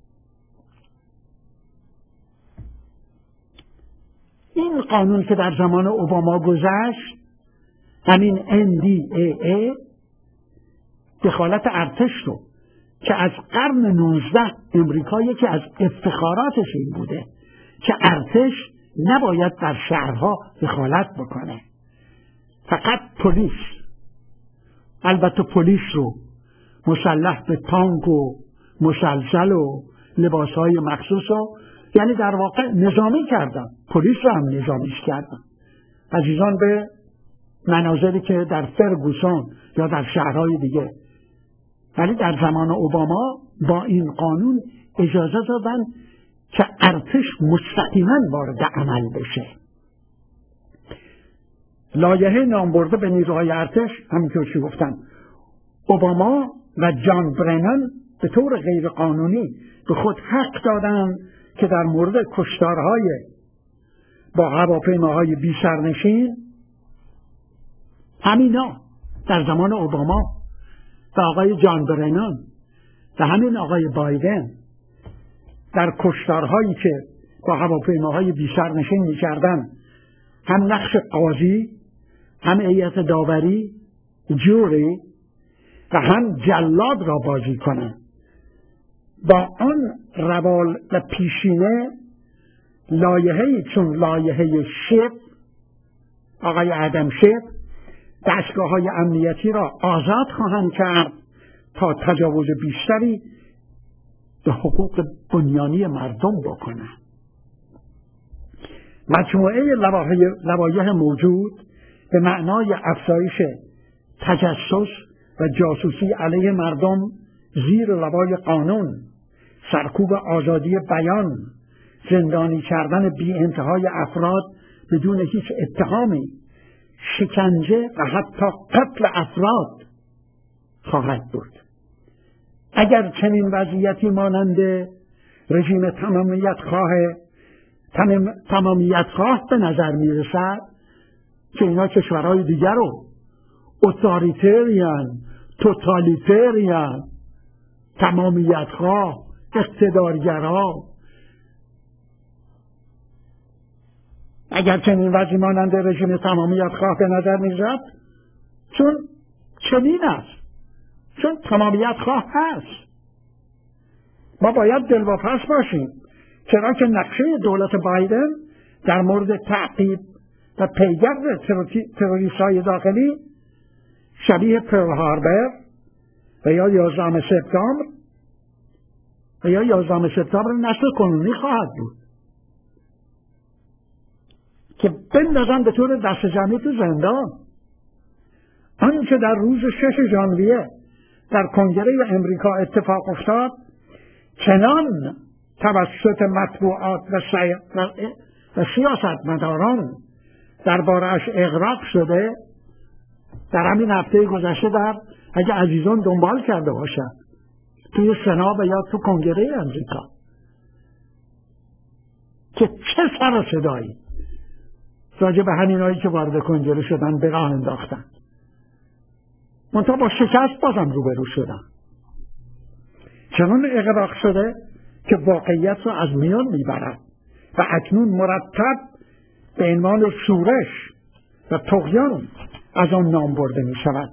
این قانون که در زمان اوباما گذشت، همین ان دی ای ای، دخالت ارتش رو که از قرن نوزده امریکا یکی از افتخاراتش این بوده که ارتش نباید در شهرها دخالت بکنه، فقط پلیس، البته پلیس رو مسلح به تانک و مسلسل و لباسهای مخصوص رو، یعنی در واقع نظامی کردن، پلیس رو هم نظامیش کردن. عزیزان به مناظری که در فرگوسون یا در شهرهای دیگه، ولی در زمان اوباما با این قانون اجازه دادن که ارتش مستقیما وارد عمل بشه. لایحه نام برده به نیروهای ارتش، همینطور که گفتم اوباما و جان برنن به طور غیر قانونی به خود حق دادن که در مورد کشتارهای با هواپیماهای بی سرنشین، همینا در زمان اوباما و آقای جان برنن و همین آقای بایدن در کشتارهایی که با هواپیماهای بی سرنشین می‌کردن هم نقش قاضی، هم هیئت داوری، جوری و هم جلاد را بازی کنند. با آن روال و پیشینه لایحه‌ای چون لایحه شپ، آقای ادم شپ، دستگاه‌های امنیتی را آزاد خواهند کرد تا تجاوز بیشتری به حقوق بنیانی مردم بکنند. مجموعه لوایح موجود به معنای افزایش تجسس و جاسوسی علیه مردم زیر لوای قانون، سرکوب آزادی بیان، زندانی کردن بی انتهای افراد بدون هیچ اتهامی، شکنجه و حتی قتل افراد خواهد بود. اگر چنین وضعیتی مانند رژیم تمامیت خواه تمامیت خواه به نظر می رسد که اینا کشورهای دیگر رو اتاریتریان، توتالیتریان، تمامیت خواه، اقتدارگرا، اگر چنین وضعی مانند رژیم تمامیت خواه به نظر می رسد، چون چنین است، چون تمامیت خواه هست، ما باید دلواپس باشیم، چرا که نقشه دولت بایدن در مورد تعقیب و پیگرد تروریست‌های داخلی شبیه پرل هاربر و یا یازدهم سپتامبر و یا یازدهم سپتامبر نسل کنونی خواهد بود که بندازن به طور دست جمعی تو زندان. آنچه در روز شش ژانویه در کنگره امریکا اتفاق افتاد چنان توسط مطبوعات و, سی... و سیاستمداران درباره‌اش اغراق شده، در همین هفته گذشته در اگه عزیزان دنبال کرده باشند توی سنا و یا تو کنگره امریکا که چه سر و صدایی راجع به همینایی که وارد کنگره شدن به راه انداختن. منتها با شکست بازم روبرو شدن. چنان اغراق شده که واقعیت رو از میان میبرد و اکنون مرتب به عنوان شورش و طغیان از آن نام برده می شود.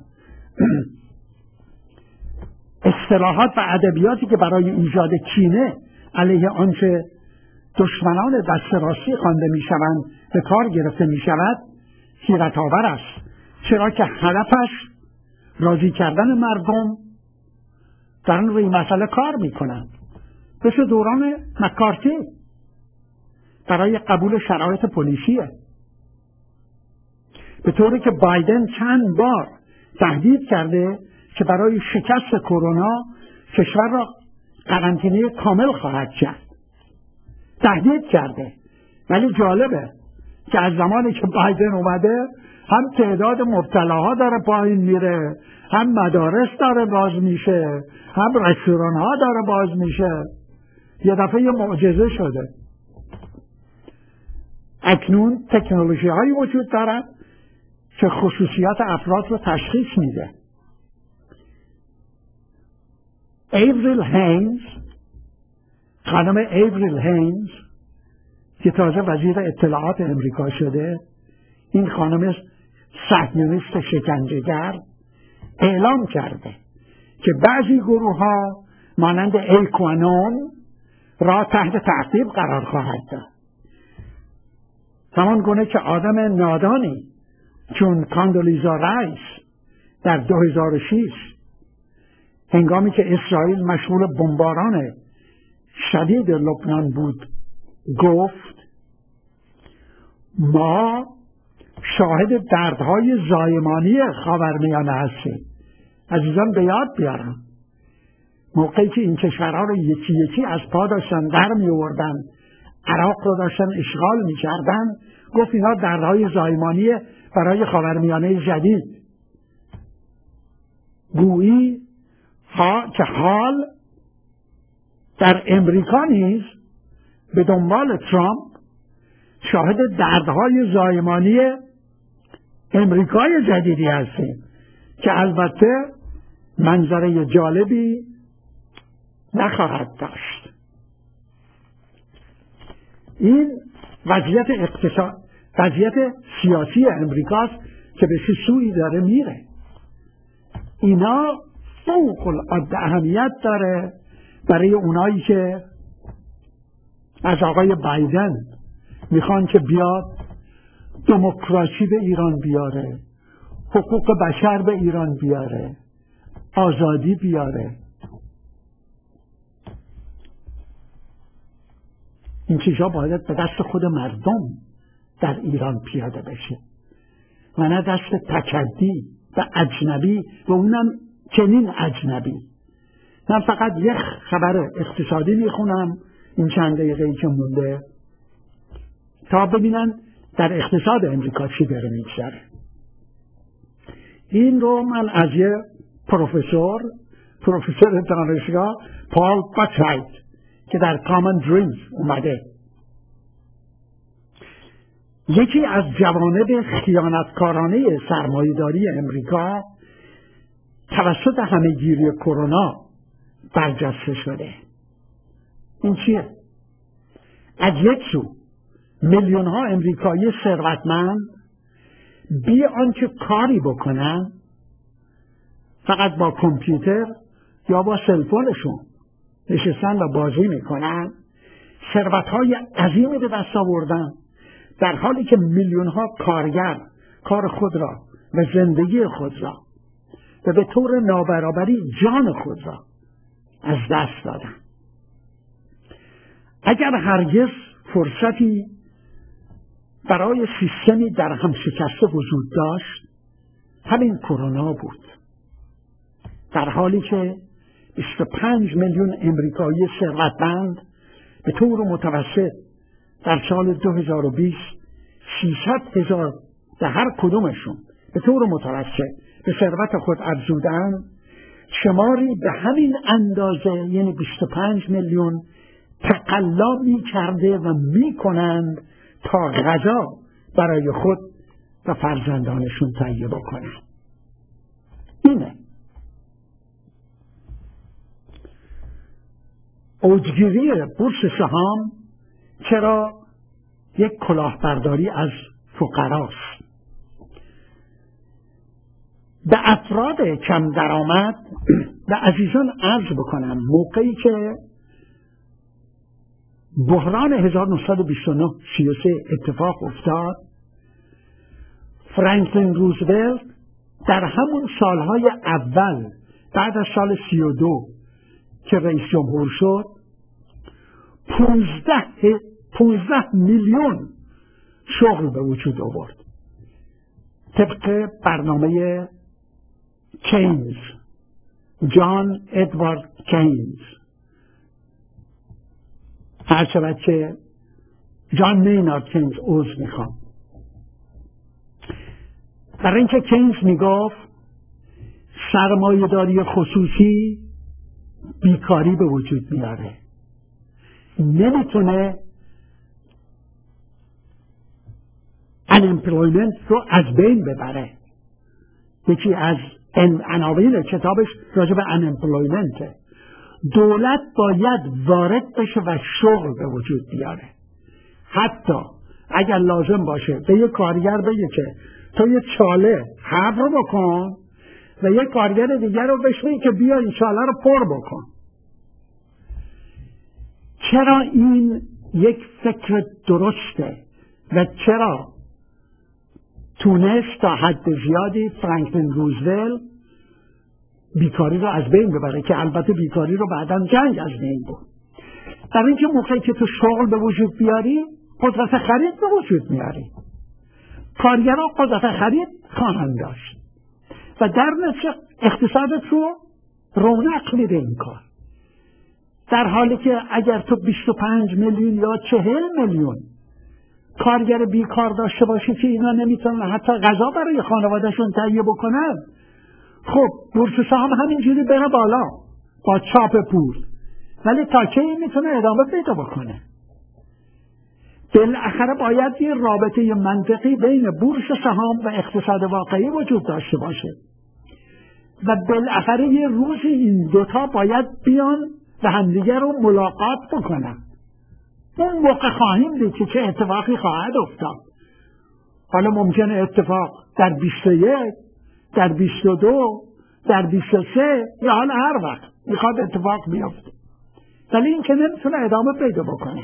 اصطلاحات و ادبیاتی که برای ایجاد کینه علیه آنچه دشمنان دست راستی خوانده می شوند به کار گرفته می شود حیرت آور است، چرا که هدفش راضی کردن مردم در اون روی مسئله کار می کنند. مثل دوران مکارتی برای قبول شرایط پلیسیه، به طوری که بایدن چند بار تهدید کرده که برای شکست کرونا کشور را قرنطینه کامل خواهد کرد. تهدید کرده. ولی جالبه که از زمانی که بایدن اومده هم تعداد مبتلاها داره پایین میره، هم مدارس داره باز میشه، هم رستوران ها داره باز میشه. یه دفعه یه معجزه شده. اکنون تکنولوژی هایی وجود دارد که خصوصیات افراد رو تشخیص میده. ایوریل هینز، خانم ایوریل هینز که تازه وزیر اطلاعات امریکا شده، این خانم صهیونیست شکنجهگر، اعلام کرده که بعضی گروه ها مانند ایکوانون را تحت تعقیب قرار خواهد داد. همان گونه که آدم نادانی چون کاندولیزا رایس در دو هزار و شش هنگامی که اسرائیل مشغول بمباران شدید لبنان بود گفت ما شاهد دردهای زایمانی خاورمیانه هستیم. عزیزان به یاد بیارم موقعی که این کشورها رو یکی یکی از پا داشتن در می آوردن، عراق رو داشتن اشغال می کردن، گفت اینا دردهای زایمانی برای خاورمیانه جدید. گویی ها که حال در امریکا نیز به دنبال ترامپ شاهد دردهای زایمانی امریکای جدیدی هستیم که البته منظره جالبی نخواهد داشت. این وضعیت اقتصاد، وضعیت سیاسی امریکاست که به چه سویی داره میره. اینا فوق العاده اهمیت داره برای اونایی که از آقای بایدن میخوان که بیاد دموکراسی به ایران بیاره، حقوق بشر به ایران بیاره، آزادی بیاره. این چیزها باید به دست خود مردم در ایران پیاده بشه و نه دست تکدی و اجنبی و اونم چنین اجنبی. من فقط یک خبر اقتصادی میخونم این چند دقیقه‌ای که مونده تا ببینن در اقتصاد امریکا چی داره میگذره. این رو من از یه پروفسور پروفسور دانشگاه پال باترایت که در کامن دریمز اومده، یکی از جوانب خیانتکارانه سرمایه‌داری امریکا توسط همه‌گیری کرونا برجسته شده. این چیه؟ از یک سو میلیون ها امریکایی ثروتمند بی آنکه کاری بکنن فقط با کامپیوتر یا با سلفونشون نشستن و بازی میکنن، ثروت‌های عظیمی به دست آوردن، در حالی که میلیون ها کارگر کار خود را و زندگی خود را و به طور نابرابری جان خود را از دست دادن. اگر هرگز فرصتی برای سیستمی در هم شکسته وجود داشت همین کرونا بود، در حالی که بیست و پنج میلیون امریکایی ثروتمند به طور متوسط در سال دو هزار و بیست سیصد هزار در هر کدومشون به طور متوسط به ثروت خود افزودند، شماری به همین اندازه یعنی بیست و پنج میلیون تقلا می کرده و می کنند تا غذا برای خود و فرزندانشون تهیه بکنن. اینه اوجگیری بورس سهام چرا یک کلاهبرداری از فقراست. به افراد کم درآمد و عزیزان عرض بکنم موقعی که بحران هزار و نهصد و بیست و نه سی و سه اتفاق افتاد، فرانکلین روزولت در همون سالهای اول بعد از سال سی و دو که رئیس جمهور شد پونزده, پونزده میلیون شغل به وجود آورد طبق برنامه کینز، جان ادوارد کینز. هر شود که جان مینارد کینز عذر میخوام، برای اینکه کینز میگفت سرمایه‌داری خصوصی بیکاری به وجود میاره، نمیتونه unemployment رو از بین ببره. یکی از عناوین کتابش راجع به unemployment، دولت باید وارد بشه و شغل به وجود بیاره. حتی اگر لازم باشه به یک کارگر بگه که تو یه چاله حبر رو بکن و یک کارگر دیگر رو بشوی که بیا این چاله رو پر بکن. چرا این یک فکر درسته و چرا تونست تا حد زیادی فرانکلین روزولت بیکاری رو از بین ببره، که البته بیکاری رو بعداً جنگ از بین برد. در اینکه موقعی که تو شغل به وجود بیاری قدرت خرید به وجود میاری، کارگران قدرت خرید خواهند داشت و در نتیجه اقتصادت رو رونق میده این کار. در حالی که اگر تو بیست و پنج میلیون یا چهل میلیون کارگر بیکار داشته باشی که اینا نمیتونن حتی غذا برای خانوادهشون تهیه بکنن، خب بورس سهام همینجوری بره بالا با چاپ پول، ولی تا کی میتونه ادامه پیدا بکنه؟ بالاخره باید یه رابطه منطقی بین بورس سهام و اقتصاد واقعی وجود داشته باشه و بالاخره یه روزی این دوتا باید بیان و همدیگر رو ملاقات بکنن. اون موقع خواهیم دید که چه اتفاقی خواهد افتاد. حالا ممکنه اتفاق در بیست و یک، در بیست و دو، در بیست و سه یا حالا هر وقت میخواد اتفاق بیفته، ولی این که نمیتونه ادامه پیدا بکنه.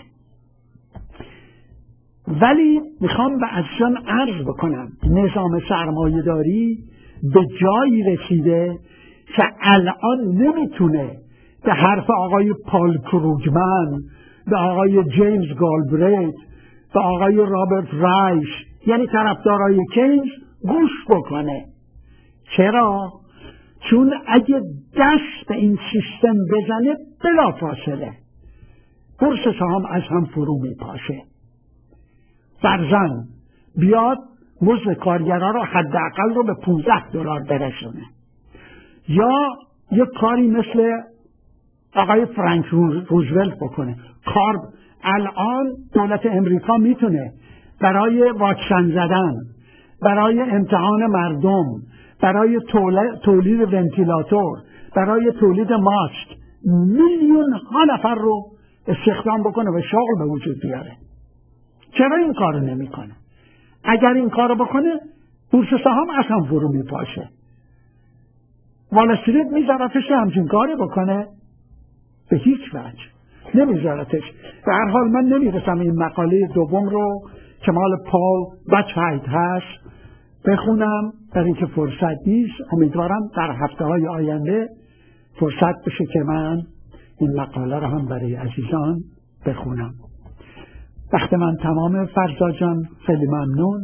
ولی میخوام به عزیزان عرض بکنم نظام سرمایه داری به جایی رسیده که الان نمیتونه به حرف آقای پال کروگمن، به آقای جیمز گالبریت، به آقای رابرت رایش، یعنی طرفدارای کینز گوش بکنه. چرا؟ چون اگه دست به این سیستم بزنه بلافاصله بورس سهام از هم فرو میپاشه. فرضاً بیاد مزد کارگرها رو حداقل رو به پانزده دلار برسونه، یا یک کاری مثل آقای فرانک روزولت بکنه. کار الان دولت امریکا میتونه برای واکسن زدن، برای امتحان مردم، برای تولید ونتیلاتور، برای تولید ماسک میلیون ها نفر رو استخدام بکنه و شغل به وجود بیاره. چرا این کارو نمیکنه؟ اگر این کارو بکنه بورس سهام اصلا فرو میپاشه. وال استریت میذارتش همچین کاری بکنه؟ به هیچ وجه نمیذارتش. به هر حال من نمیرسم این مقاله دوم رو که مال پال بچهایت هست بخونم، در اینکه فرصت نیست. امیدوارم در هفته های آینده فرصت بشه که من این مقاله رو هم برای عزیزان بخونم. وقت من تمام. فرزاد جان خیلی ممنون.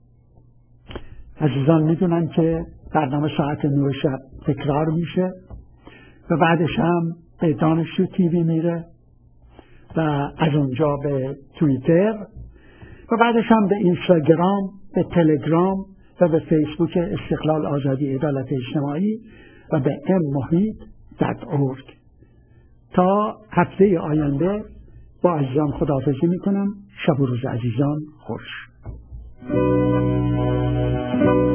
عزیزان میدونن که برنامه ساعت نه شب تکرار میشه و بعدش هم به دانشجو تیوی میره و از اونجا به توییتر و بعدش هم به اینستاگرام، به تلگرام و به فیسبوک استقلال آزادی عدالت اجتماعی و به ام محیط دات اورگ. تا هفته آینده با عزیزان خداحافظی میکنم. شب و روز عزیزان خوش. میکنم.